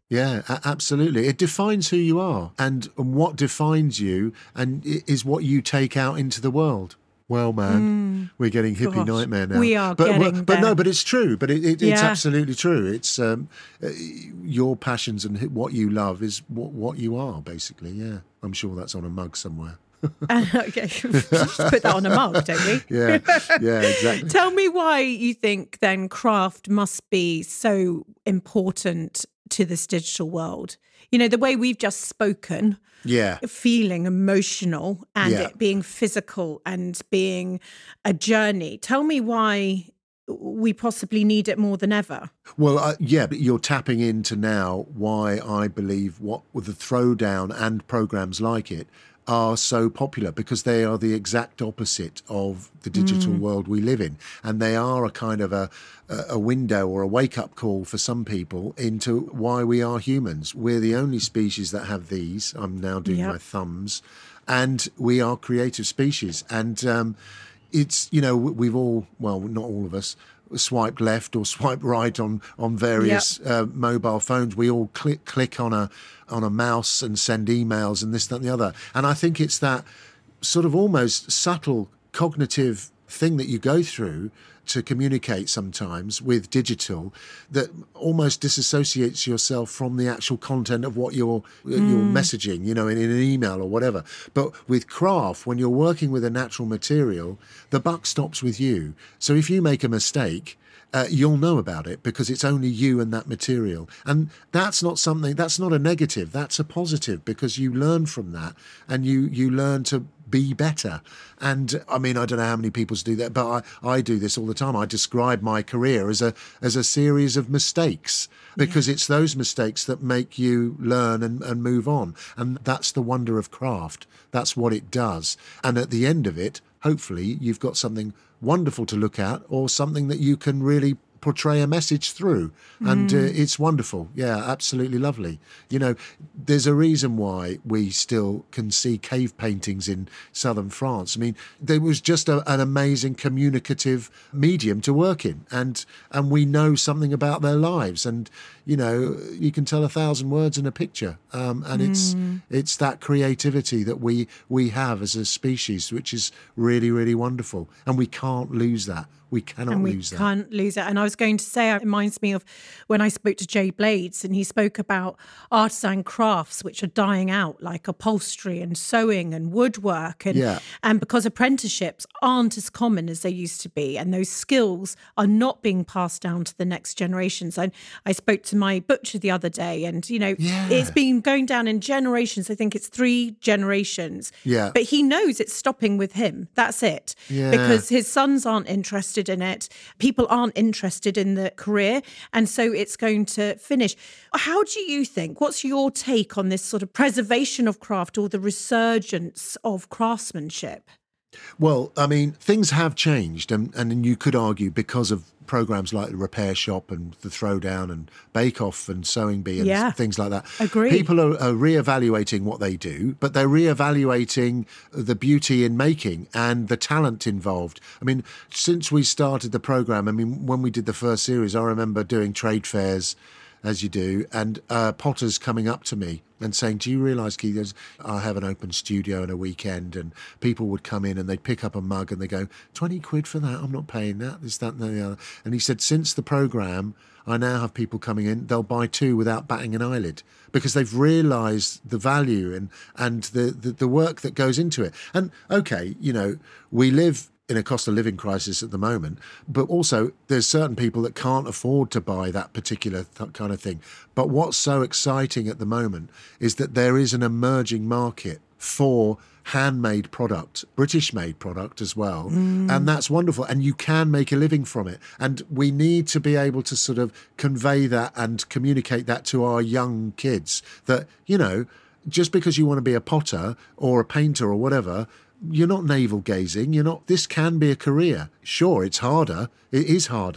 Yeah, a- absolutely. It defines who you are, and, and what defines you and i- is what you take out into the world. Well, man, we're getting hippie Gosh, nightmare now. we are but, getting but, but no, there. but it's true. But it, it, it's Yeah. absolutely true. It's um, uh, your passions and what you love is what, what you are, basically. Yeah, I'm sure that's on a mug somewhere. Okay, just put that on a mug, don't we? Yeah, yeah, exactly. Tell me why you think then craft must be so important to this digital world. You know, the way we've just spoken, Yeah. feeling emotional and Yeah. it being physical and being a journey. Tell me why we possibly need it more than ever. Well, uh, yeah, but you're tapping into now why I believe what with the Throwdown and programs like it are so popular, because they are the exact opposite of the digital world we live in, and they are a kind of a a window or a wake-up call for some people into why we are humans. We're the only species that have these. I'm now doing Yep. my thumbs, and we are creative species. And um, it's, you know, we've all, well, not all of us, swiped left or swiped right on on various uh, mobile phones. We all click click on a on a mouse and send emails and this, that, and the other. And I think it's that sort of almost subtle cognitive thing that you go through to communicate sometimes with digital that almost disassociates yourself from the actual content of what you're you're messaging, you know, in, in an email or whatever. But with craft, when you're working with a natural material, the buck stops with you. So if you make a mistake, uh, you'll know about it because it's only you and that material. And that's not something, that's not a negative, that's a positive, because you learn from that and you you learn to be better. And I mean, I don't know how many people do that, but I, I do this all the time. I describe my career as a as a series of mistakes, because it's those mistakes that make you learn and, and move on. And that's the wonder of craft. That's what it does. And at the end of it, hopefully you've got something wonderful to look at, or something that you can really portray a message through. And uh, it's wonderful. Yeah, absolutely lovely. You know, there's a reason why we still can see cave paintings in southern France. I mean, there was just a, an amazing communicative medium to work in, and and we know something about their lives. And you know, you can tell a thousand words in a picture, um, and it's it's that creativity that we we have as a species, which is really, really wonderful, and we can't lose that. We cannot and we lose that. can't lose it. And I was going to say, it reminds me of when I spoke to Jay Blades, and he spoke about artisan crafts which are dying out, like upholstery and sewing and woodwork. And, Yeah. and because apprenticeships aren't as common as they used to be, and those skills are not being passed down to the next generations. And I spoke to my butcher the other day, and, you know, Yeah. it's been going down in generations. I think it's three generations. Yeah. But he knows it's stopping with him. That's it. Yeah. Because his sons aren't interested in it. People aren't interested in the career. And so it's going to finish. How do you think, what's your take on this sort of preservation of craft or the resurgence of craftsmanship? Well, I mean, things have changed, and, and you could argue because of programs like the Repair Shop and the Throwdown and Bake Off and Sewing Bee and Yeah. things like that. Agree. People are, are reevaluating what they do, but they're reevaluating the beauty in making and the talent involved. I mean, since we started the program, I mean, when we did the first series, I remember doing trade fairs, as you do, and uh, potters coming up to me and saying, do you realise, Keith, there's- I have an open studio on a weekend, and people would come in and they'd pick up a mug and they go, twenty quid for that, I'm not paying that, this, that and the other. And he said, since the programme, I now have people coming in, they'll buy two without batting an eyelid, because they've realised the value and, and the, the, the work that goes into it. And, okay, you know, we live in a cost of living crisis at the moment, but also there's certain people that can't afford to buy that particular th- kind of thing. But what's so exciting at the moment is that there is an emerging market for handmade product, British-made product as well, and that's wonderful. And you can make a living from it. And we need to be able to sort of convey that and communicate that to our young kids, that, you know, just because you want to be a potter or a painter or whatever, you're not navel gazing. You're not, this can be a career. Sure, it's harder. It is harder.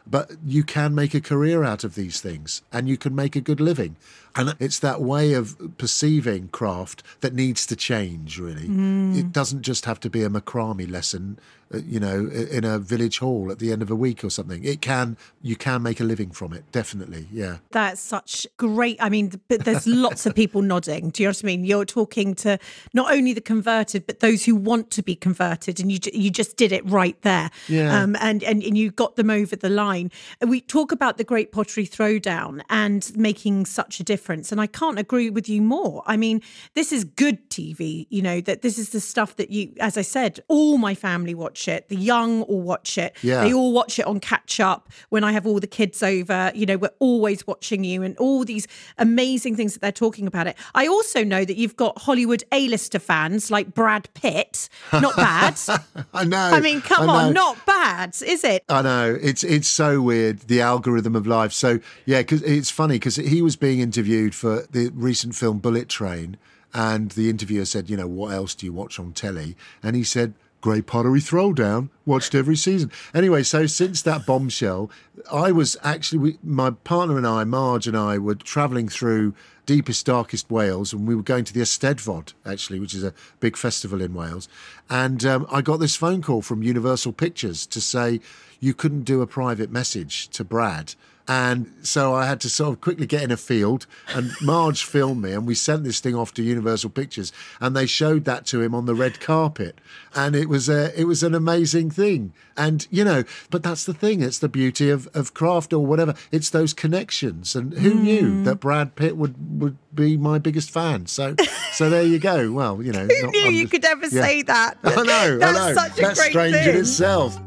but you can make a career out of these things and you can make a good living. And it's that way of perceiving craft that needs to change, really. Mm. It doesn't just have to be a macrame lesson, uh, you know, in a village hall at the end of a week or something. It can, you can make a living from it, definitely, yeah. That's such great, I mean, but there's lots of people nodding. Do you know what I mean? You're talking to not only the converted, but those who want to be converted, and you you just did it right there. Yeah. Um, and, and, and you got them over the line. And we talk about the Great Pottery Throwdown and making such a difference. And I can't agree with you more. I mean, this is good T V, you know, that this is the stuff that you, as I said, all my family watch it. The young all watch it. Yeah. They all watch it on catch up when I have all the kids over. You know, we're always watching you and all these amazing things that they're talking about it. I also know that you've got Hollywood A-lister fans like Brad Pitt. Not bad. I know. I mean, come I on, not bad, is it? I know. It's it's so weird, the algorithm of life. So, yeah, because it's funny because he was being interviewed for the recent film Bullet Train, and the interviewer said, you know, what else do you watch on telly? And he said, Great Pottery Throwdown, watched every season. Anyway, so since that bombshell, I was actually, we, my partner and I, Marge and I, were travelling through deepest, darkest Wales, and we were going to the Eisteddfod, actually, which is a big festival in Wales. And um, I got this phone call from Universal Pictures to say you couldn't do a private message to Brad. And so I had to sort of quickly get in a field, and Marge filmed me, and we sent this thing off to Universal Pictures, and they showed that to him on the red carpet. And it was a, it was an amazing thing. And, you know, but that's the thing. It's the beauty of, of craft or whatever. It's those connections. And who mm. knew that Brad Pitt would, would be my biggest fan? So so there you go. Well, you know. Who not, knew I'm you just, could ever yeah. say that? I know, That's I know. Such a That's great strange thing. in itself.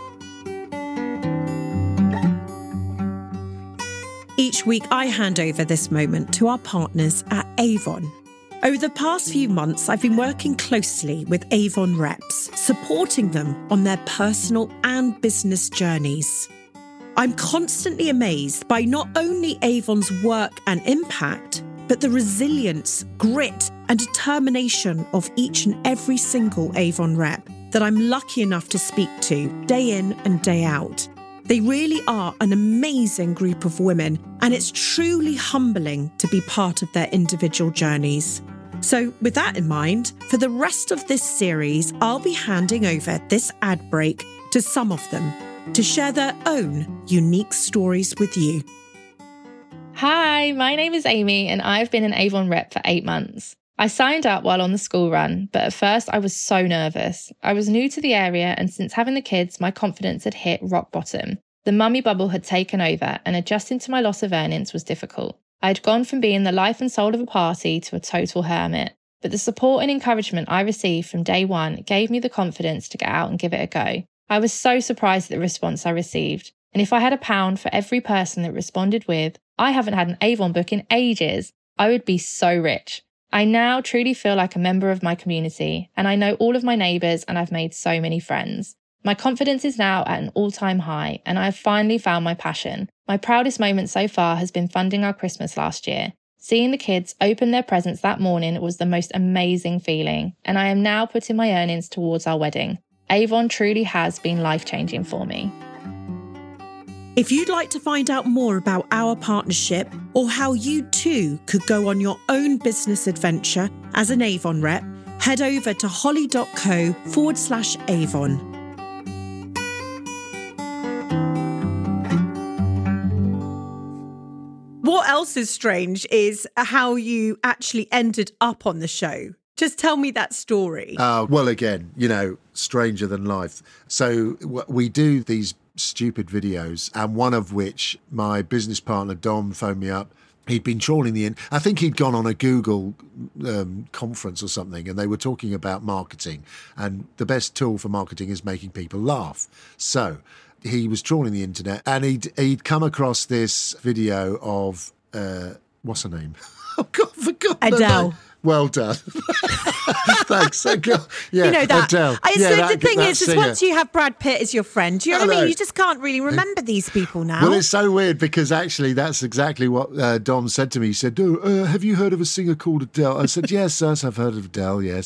Each week, I hand over this moment to our partners at Avon. Over the past few months, I've been working closely with Avon reps, supporting them on their personal and business journeys. I'm constantly amazed by not only Avon's work and impact, but the resilience, grit, and determination of each and every single Avon rep that I'm lucky enough to speak to day in and day out. They really are an amazing group of women, and it's truly humbling to be part of their individual journeys. So with that in mind, for the rest of this series, I'll be handing over this ad break to some of them to share their own unique stories with you. Hi, my name is Amy, and I've been an Avon rep for eight months. I signed up while on the school run, but at first I was so nervous. I was new to the area, and since having the kids, my confidence had hit rock bottom. The mummy bubble had taken over, and adjusting to my loss of earnings was difficult. I had gone from being the life and soul of a party to a total hermit, but the support and encouragement I received from day one gave me the confidence to get out and give it a go. I was so surprised at the response I received, and if I had a pound for every person that responded with, "I haven't had an Avon book in ages," I would be so rich. I now truly feel like a member of my community, and I know all of my neighbours, and I've made so many friends. My confidence is now at an all-time high, and I have finally found my passion. My proudest moment so far has been funding our Christmas last year. Seeing the kids open their presents that morning was the most amazing feeling, and I am now putting my earnings towards our wedding. Avon truly has been life-changing for me. If you'd like to find out more about our partnership or how you too could go on your own business adventure as an Avon rep, head over to holly.co forward slash Avon. What else is strange is how you actually ended up on the show. Just tell me that story. Uh, well, again, you know, stranger than life. So w- we do these stupid videos, and one of which my business partner Dom phoned me up. He'd been trawling the in I think he'd gone on a Google um, conference or something, and they were talking about marketing, and the best tool for marketing is making people laugh. So he was trawling the internet, and he'd he'd come across this video of uh, what's her name? Oh God, I forgot her Adele. name. Well done. Thanks. Yeah, you know that. Adele. I, yeah, so that, the thing that is, is singer. once you have Brad Pitt as your friend, do you know what I mean? Hello. You just can't really remember these people now. Well, it's so weird because actually that's exactly what uh, Dom said to me. He said, oh, uh, have you heard of a singer called Adele? I said, yes, yes, I've heard of Adele, yes.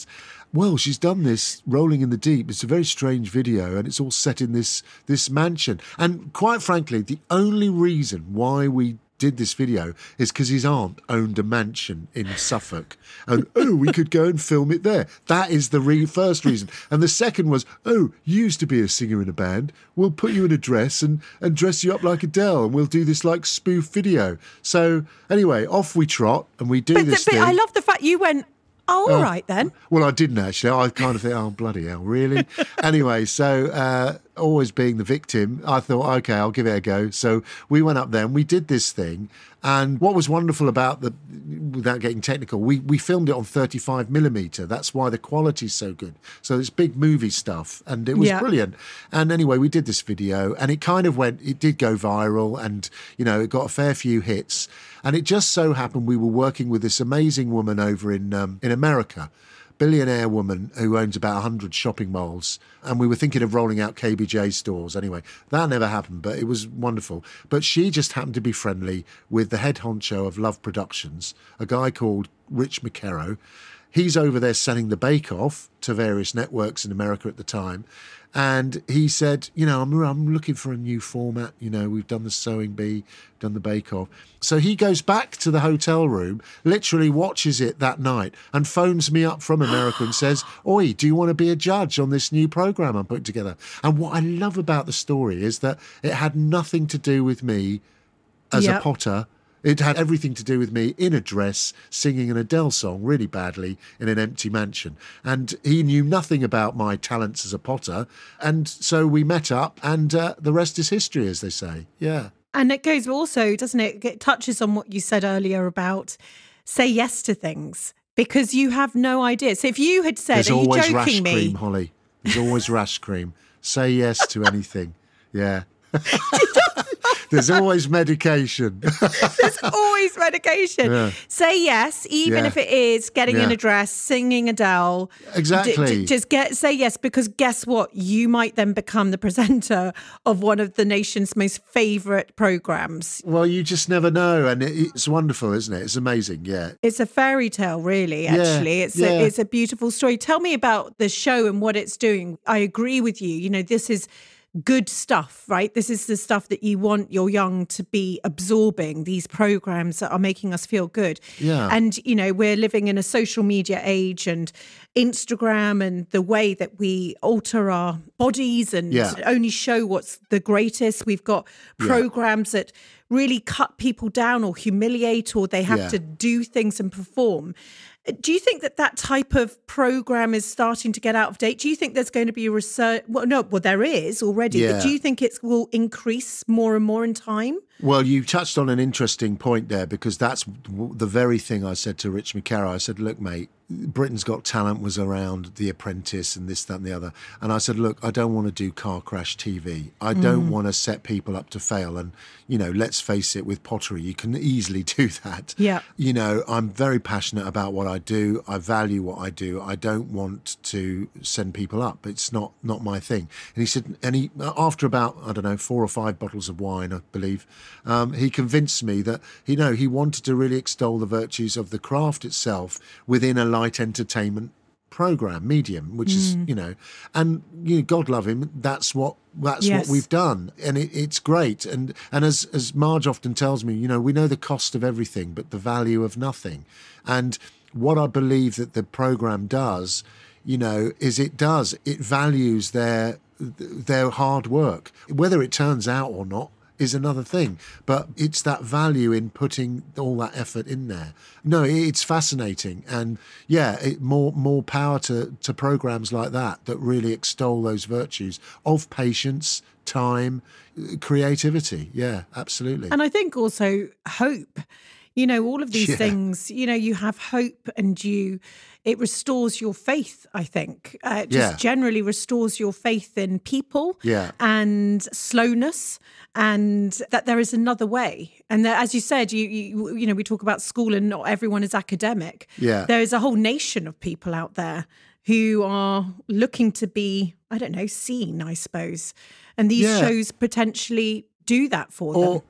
well, she's done this Rolling in the Deep. It's a very strange video, and it's all set in this this mansion. And quite frankly, the only reason why we did this video is because his aunt owned a mansion in Suffolk, and oh, we could go and film it there. That is the re- first reason. And the second was, oh, you used to be a singer in a band. We'll put you in a dress and and dress you up like Adele, and we'll do this like spoof video. So anyway, off we trot, and we do But, this but thing. I love the fact you went, oh, all Uh, right then. Well, I didn't actually. I kind of think, oh, bloody hell, really? Anyway, so uh, always being the victim, I thought, okay, I'll give it a go. So we went up there and we did this thing. And what was wonderful about the, without getting technical, we, we filmed it on thirty-five millimeter. That's why the quality's so good. So it's big movie stuff, and it was Yeah. brilliant. And anyway, we did this video, and it kind of went, it did go viral, and, you know, it got a fair few hits. And it just so happened we were working with this amazing woman over in um, in America, billionaire woman who owns about one hundred shopping malls. And we were thinking of rolling out K B J stores. Anyway, that never happened, but it was wonderful. But she just happened to be friendly with the head honcho of Love Productions, a guy called Rich McKerrow. He's over there selling the Bake Off to various networks in America at the time. And he said, you know, I'm, I'm looking for a new format. You know, we've done the Sewing Bee, done the Bake Off. So he goes back to the hotel room, literally watches it that night, and phones me up from America and says, oi, do you want to be a judge on this new programme I'm putting together? And what I love about the story is that it had nothing to do with me as Yep. a potter. It had everything to do with me in a dress, singing an Adele song really badly in an empty mansion. And he knew nothing about my talents as a potter. And so we met up, and uh, the rest is history, as they say. Yeah. And it goes also, doesn't it? It touches on what you said earlier about say yes to things because you have no idea. So if you had said, There's are you always joking rash me? cream, Holly. There's always rash cream. Say yes to anything. Yeah. There's always medication. There's always medication. Yeah. Say yes, even Yeah. if it is getting in Yeah. a dress, singing Adele. Exactly. D- d- just get say yes, because guess what? You might then become the presenter of one of the nation's most favourite programmes. Well, you just never know. And it, it's wonderful, isn't it? It's amazing. Yeah. It's a fairy tale, really, Yeah, actually. It's, yeah. a, it's a beautiful story. Tell me about the show and what it's doing. I agree with you. You know, this is good stuff, right? This is the stuff that you want your young to be absorbing, these programs that are making us feel good. Yeah. And, you know, we're living in a social media age, and Instagram and the way that we alter our bodies and Yeah. only show what's the greatest. We've got programs that really cut people down or humiliate, or they have Yeah. to do things and perform. Do you think that that type of program is starting to get out of date? Do you think there's going to be a research? Well, no, well, there is already. Yeah. But do you think it will increase more and more in time? Well, you touched on an interesting point there, because that's w- the very thing I said to Rich McKerrow. I said, look, mate, Britain's Got Talent was around, The Apprentice and this, that and the other. And I said, look, I don't want to do car crash T V. I don't want to set people up to fail. And, you know, let's face it, with pottery, you can easily do that. Yeah. You know, I'm very passionate about what I do. I value what I do. I don't want to send people up. It's not not my thing. And he said, and he, after about, I don't know, four or five bottles of wine, I believe, um, he convinced me that, you know, he wanted to really extol the virtues of the craft itself within a light entertainment program medium, which is, you know, and you know, God love him, that's what that's Yes. what we've done, and it, it's great. And and as as Marge often tells me, you know, we know the cost of everything but the value of nothing. And what I believe that the program does, you know, is it does it values their their hard work. Whether it turns out or not is another thing, but it's that value in putting all that effort in there. No, it's fascinating, and yeah, it, more more power to to programs like that that really extol those virtues of patience, time, creativity. Yeah, absolutely. And I think also hope. You know, all of these Yeah. things, you know, you have hope, and you, it restores your faith, I think. Uh, it just Yeah. generally restores your faith in people Yeah. and slowness, and that there is another way. And that, as you said, you, you, you know, we talk about school and not everyone is academic. Yeah. There is a whole nation of people out there who are looking to be, I don't know, seen, I suppose. And these Yeah. shows potentially do that for them. Or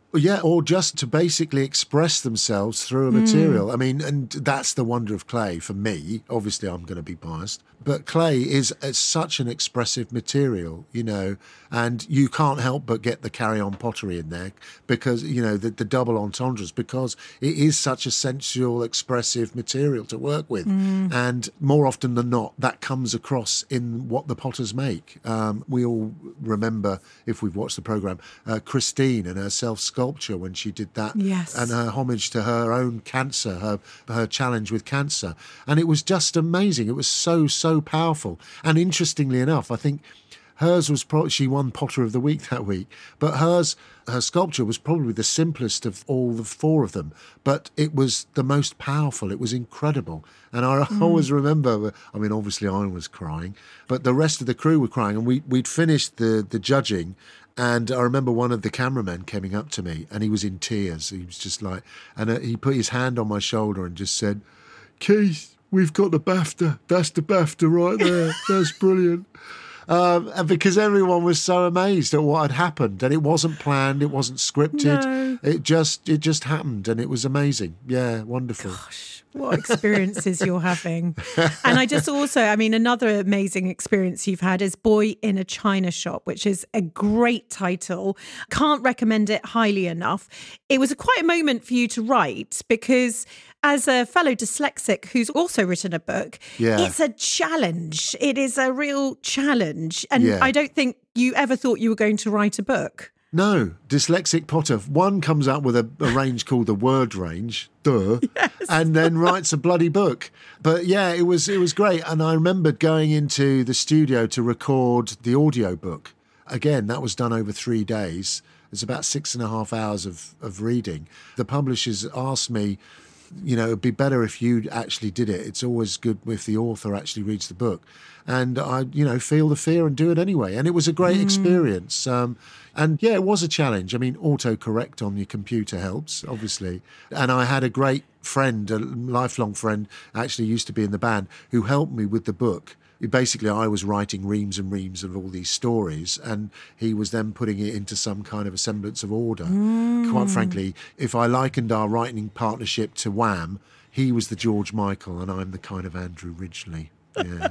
Yeah, or just to basically express themselves through a material. Mm. I mean, and that's the wonder of clay for me. Obviously, I'm going to be biased. But clay is it's such an expressive material, you know, and you can't help but get the carry-on pottery in there because, you know, the, the double entendres, because it is such a sensual, expressive material to work with. Mm. And more often than not, that comes across in what the potters make. Um, we all remember, if we've watched the programme, uh, Christine and her self-sculpture when she did that. Yes. And her homage to her own cancer, her, her challenge with cancer. And it was just amazing. It was so, so powerful. And interestingly enough, I think hers was probably, she won Potter of the Week that week, but hers, her sculpture was probably the simplest of all the four of them, but it was the most powerful. It was incredible. And I mm. always remember, I mean, obviously I was crying, but the rest of the crew were crying, and we, we'd finished the, the judging. And I remember one of the cameramen coming up to me and he was in tears. He was just like, and uh, he put his hand on my shoulder and just said, "Keith, we've got the BAFTA. That's the BAFTA right there. That's brilliant." Um, and because everyone was so amazed at what had happened, and it wasn't planned, it wasn't scripted. No. It just it just happened, and it was amazing. Yeah, wonderful. Gosh, what experiences you're having. And I just also, I mean, another amazing experience you've had is Boy in a China Shop, which is a great title. Can't recommend it highly enough. It was a quite a moment for you to write because as a fellow dyslexic who's also written a book, yeah. it's a challenge. It is a real challenge. And yeah. I don't think you ever thought you were going to write a book. No, dyslexic potter. One comes up with a, a range called the Word Range, duh, yes. and then writes a bloody book. But yeah, it was it was great. And I remembered going into the studio to record the audio book. Again, that was done over three days. It's about six and a half hours of, of reading. The publishers asked me, you know, it'd be better if you actually did it. It's always good if the author actually reads the book. And I, you know, feel the fear and do it anyway. And it was a great mm. experience. Um, and yeah, it was a challenge. I mean, autocorrect on your computer helps, obviously. And I had a great friend, a lifelong friend, actually used to be in the band, who helped me with the book. Basically, I was writing reams and reams of all these stories, and he was then putting it into some kind of a semblance of order. Mm. Quite frankly, if I likened our writing partnership to Wham, he was the George Michael and I'm the kind of Andrew Ridgeley. Yeah.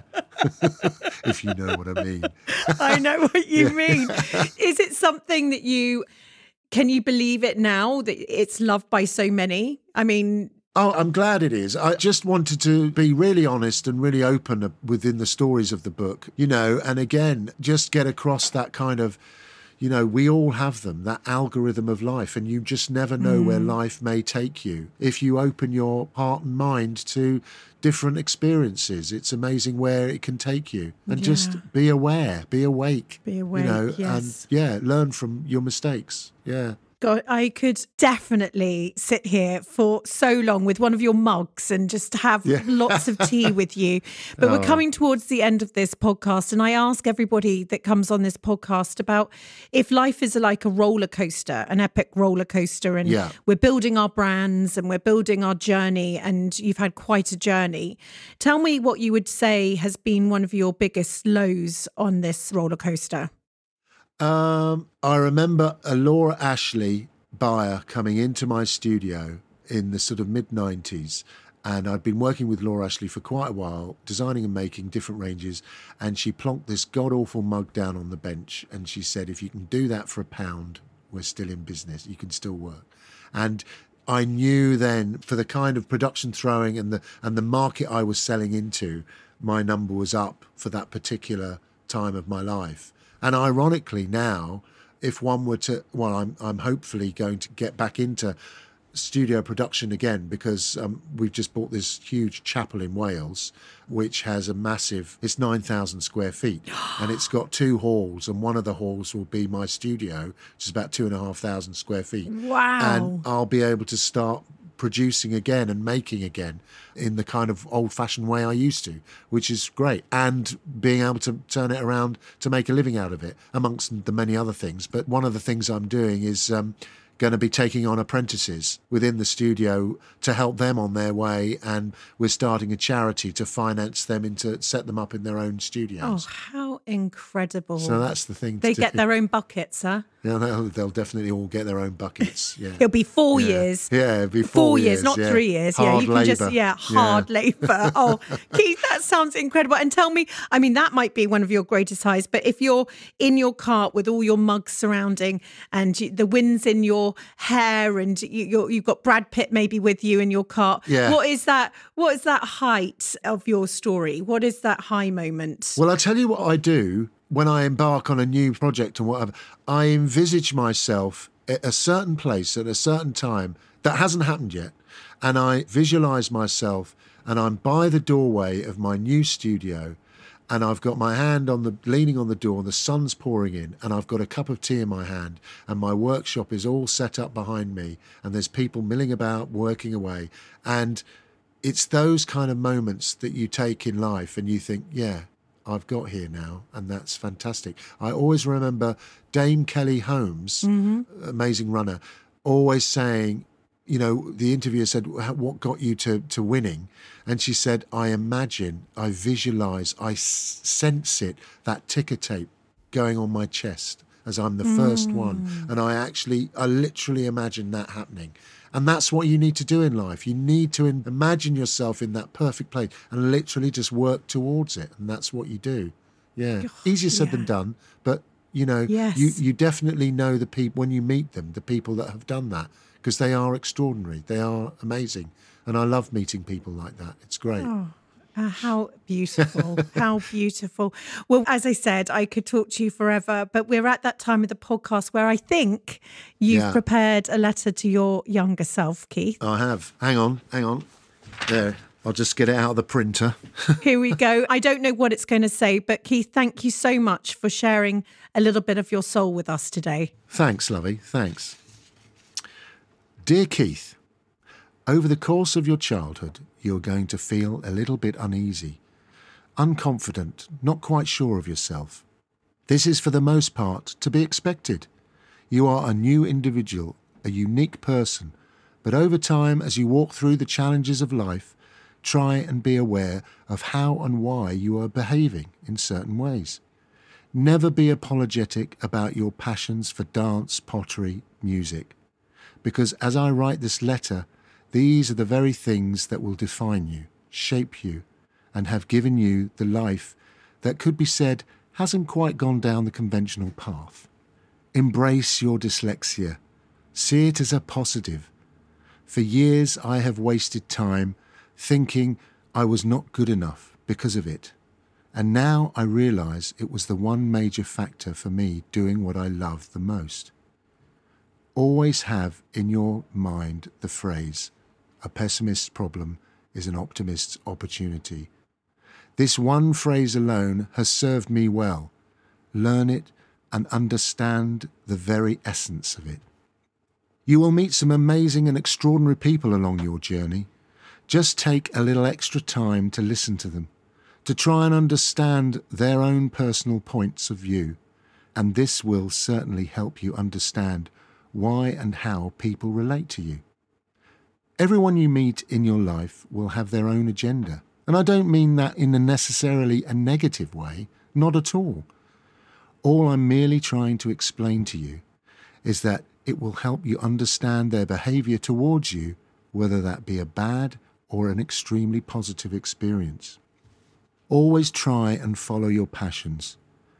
If you know what I mean. I know what you yeah. mean. Is it something that you, can you believe it now that it's loved by so many? I mean... Oh, I'm glad it is. I just wanted to be really honest and really open within the stories of the book, you know, and again, just get across that kind of, you know, we all have them, that algorithm of life, and you just never know mm. where life may take you. If you open your heart and mind to different experiences, it's amazing where it can take you. And yeah. just be aware, be awake. Be awake, you know, yes. and yeah, learn from your mistakes. Yeah. God, I could definitely sit here for so long with one of your mugs and just have yeah. lots of tea with you. But oh. we're coming towards the end of this podcast, and I ask everybody that comes on this podcast about if life is like a roller coaster, an epic roller coaster, and yeah. we're building our brands and we're building our journey, and you've had quite a journey. Tell me what you would say has been one of your biggest lows on this roller coaster. Um, I remember a Laura Ashley buyer coming into my studio in the sort of mid nineties, and I'd been working with Laura Ashley for quite a while, designing and making different ranges, and she plonked this god-awful mug down on the bench, and she said, if you can do that for a pound, we're still in business, you can still work. And I knew then, for the kind of production throwing and the and the market I was selling into, my number was up for that particular time of my life. And ironically now, if one were to, well, I'm I'm hopefully going to get back into studio production again, because um, we've just bought this huge chapel in Wales, which has a massive, it's nine thousand square feet, and it's got two halls, and one of the halls will be my studio, which is about two and a half thousand square feet. Wow. And I'll be able to start producing again and making again in the kind of old-fashioned way I used to, which is great, and being able to turn it around to make a living out of it, amongst the many other things. But one of the things I'm doing is um, going to be taking on apprentices within the studio to help them on their way, and we're starting a charity to finance them into set them up in their own studios. Oh, how incredible. So that's the thing. They to get do. their own buckets, huh? Yeah, they'll, they'll definitely all get their own buckets. Yeah. It'll be four yeah. years. Yeah, it'll be four, Four years, years not yeah. three years. Hard yeah, you can labour. just, yeah, hard yeah. labour. Oh, Keith, that sounds incredible. And tell me, I mean, that might be one of your greatest highs, but if you're in your cart with all your mugs surrounding and you, the wind's in your hair and you, you're, you've got Brad Pitt maybe with you in your cart, Yeah. what is that? What is that height of your story? What is that high moment? Well, I'll tell you what I do when I embark on a new project and whatever. I envisage myself at a certain place at a certain time that hasn't happened yet. And I visualise myself and I'm by the doorway of my new studio and I've got my hand on the leaning on the door and the sun's pouring in and I've got a cup of tea in my hand and my workshop is all set up behind me and there's people milling about, working away. And it's those kind of moments that you take in life and you think, yeah, I've got here now, and that's fantastic. I always remember Dame Kelly Holmes, mm-hmm. amazing runner, always saying, you know, the interviewer said, what got you to, to winning? And she said, I imagine, I visualise, I s- sense it, that ticker tape going on my chest as I'm the mm. first one. And I actually, I literally imagine that happening. And that's what you need to do in life. You need to imagine yourself in that perfect place and literally just work towards it. And that's what you do. Yeah. Oh, Easier said yeah. than done. But, you know, yes. you, you definitely know the people, when you meet them, the people that have done that, because they are extraordinary. They are amazing. And I love meeting people like that. It's great. Oh. Uh, how beautiful, how beautiful. Well, as I said, I could talk to you forever, but we're at that time of the podcast where I think you've Yeah. prepared a letter to your younger self, Keith. I have. Hang on, hang on. There, I'll just get it out of the printer. Here we go. I don't know what it's going to say, but Keith, thank you so much for sharing a little bit of your soul with us today. Thanks, lovey, thanks. Dear Keith, over the course of your childhood, you're going to feel a little bit uneasy, unconfident, not quite sure of yourself. This is for the most part to be expected. You are a new individual, a unique person, but over time, as you walk through the challenges of life, try and be aware of how and why you are behaving in certain ways. Never be apologetic about your passions for dance, pottery, music, because as I write this letter, these are the very things that will define you, shape you, and have given you the life that could be said hasn't quite gone down the conventional path. Embrace your dyslexia. See it as a positive. For years I have wasted time thinking I was not good enough because of it. And now I realise it was the one major factor for me doing what I love the most. Always have in your mind the phrase, a pessimist's problem is an optimist's opportunity. This one phrase alone has served me well. Learn it and understand the very essence of it. You will meet some amazing and extraordinary people along your journey. Just take a little extra time to listen to them, to try and understand their own personal points of view, and this will certainly help you understand why and how people relate to you. Everyone you meet in your life will have their own agenda. And I don't mean that in a necessarily a negative way, not at all. All I'm merely trying to explain to you is that it will help you understand their behaviour towards you, whether that be a bad or an extremely positive experience. Always try and follow your passions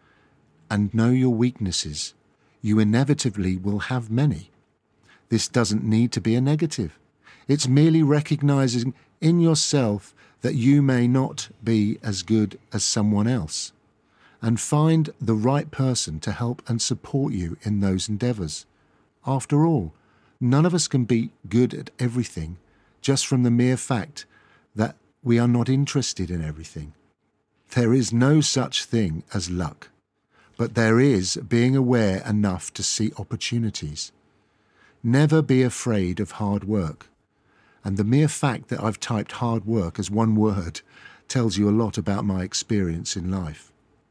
and know your weaknesses. You inevitably will have many. This doesn't need to be a negative. It's merely recognising in yourself that you may not be as good as someone else, and find the right person to help and support you in those endeavours. After all, none of us can be good at everything just from the mere fact that we are not interested in everything. There is no such thing as luck, but there is being aware enough to see opportunities. Never be afraid of hard work. And the mere fact that I've typed hard work as one word tells you a lot about my experience in life.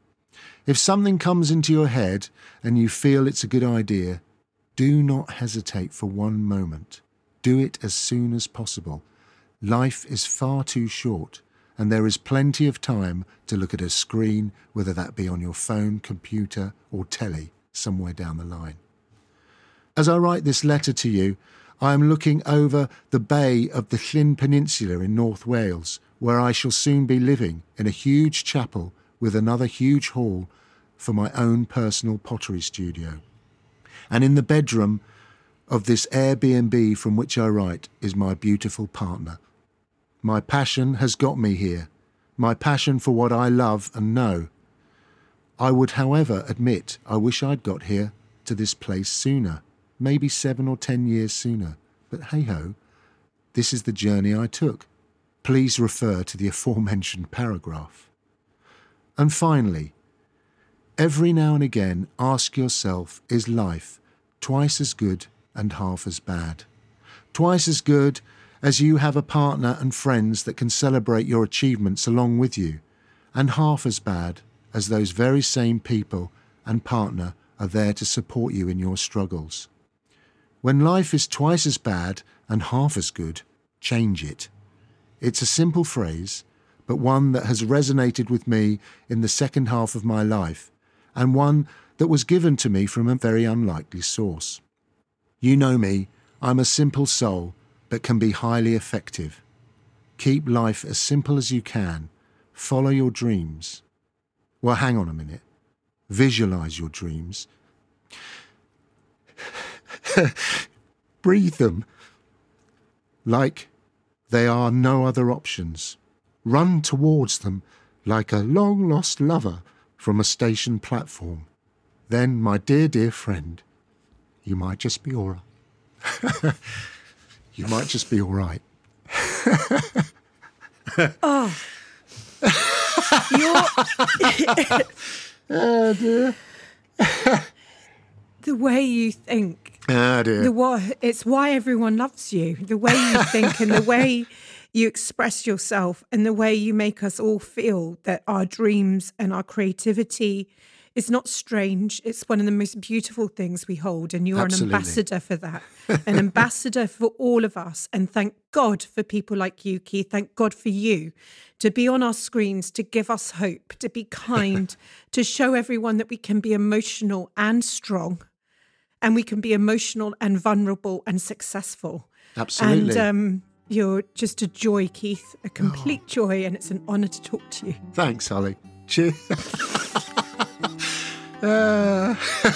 If something comes into your head and you feel it's a good idea, do not hesitate for one moment. Do it as soon as possible. Life is far too short, and there is plenty of time to look at a screen, whether that be on your phone, computer or telly, somewhere down the line. As I write this letter to you, I am looking over the bay of the Llyn Peninsula in North Wales, where I shall soon be living in a huge chapel with another huge hall for my own personal pottery studio. And in the bedroom of this Airbnb from which I write is my beautiful partner. My passion has got me here, my passion for what I love and know. I would, however, admit I wish I'd got here to this place sooner, maybe seven or ten years sooner. But hey-ho, this is the journey I took. Please refer to the aforementioned paragraph. And finally, every now and again ask yourself, is life twice as good and half as bad? Twice as good as you have a partner and friends that can celebrate your achievements along with you, and half as bad as those very same people and partner are there to support you in your struggles. When life is twice as bad and half as good, change it. It's a simple phrase, but one that has resonated with me in the second half of my life, and one that was given to me from a very unlikely source. You know me, I'm a simple soul, but can be highly effective. Keep life as simple as you can. Follow your dreams. Well, hang on a minute. Visualize your dreams. Breathe them like they are no other options. Run towards them like a long-lost lover from a station platform. Then, my dear, dear friend, you might just be all right. You might just be all right. Oh. You're... Oh, dear. The way you think. Oh, dear. The why, it's why everyone loves you. The way you think and the way you express yourself and the way you make us all feel that our dreams and our creativity is not strange. It's one of the most beautiful things we hold, and you're Absolutely. an ambassador for that. An ambassador for all of us. And thank God for people like you, Keith. Thank God for you to be on our screens, to give us hope, to be kind, to show everyone that we can be emotional and strong, and we can be emotional and vulnerable and successful. Absolutely. And um, you're just a joy, Keith, a complete oh. joy, and it's an honour to talk to you. Thanks, Holly. Cheers. uh.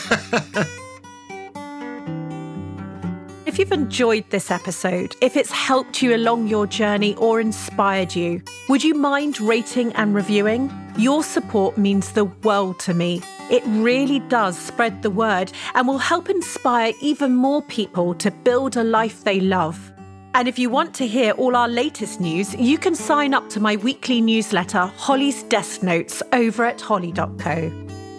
If you've enjoyed this episode, if it's helped you along your journey or inspired you, would you mind rating and reviewing? Your support means the world to me. It really does spread the word and will help inspire even more people to build a life they love. And if you want to hear all our latest news, you can sign up to my weekly newsletter, Holly's Desk Notes, over at holly dot co.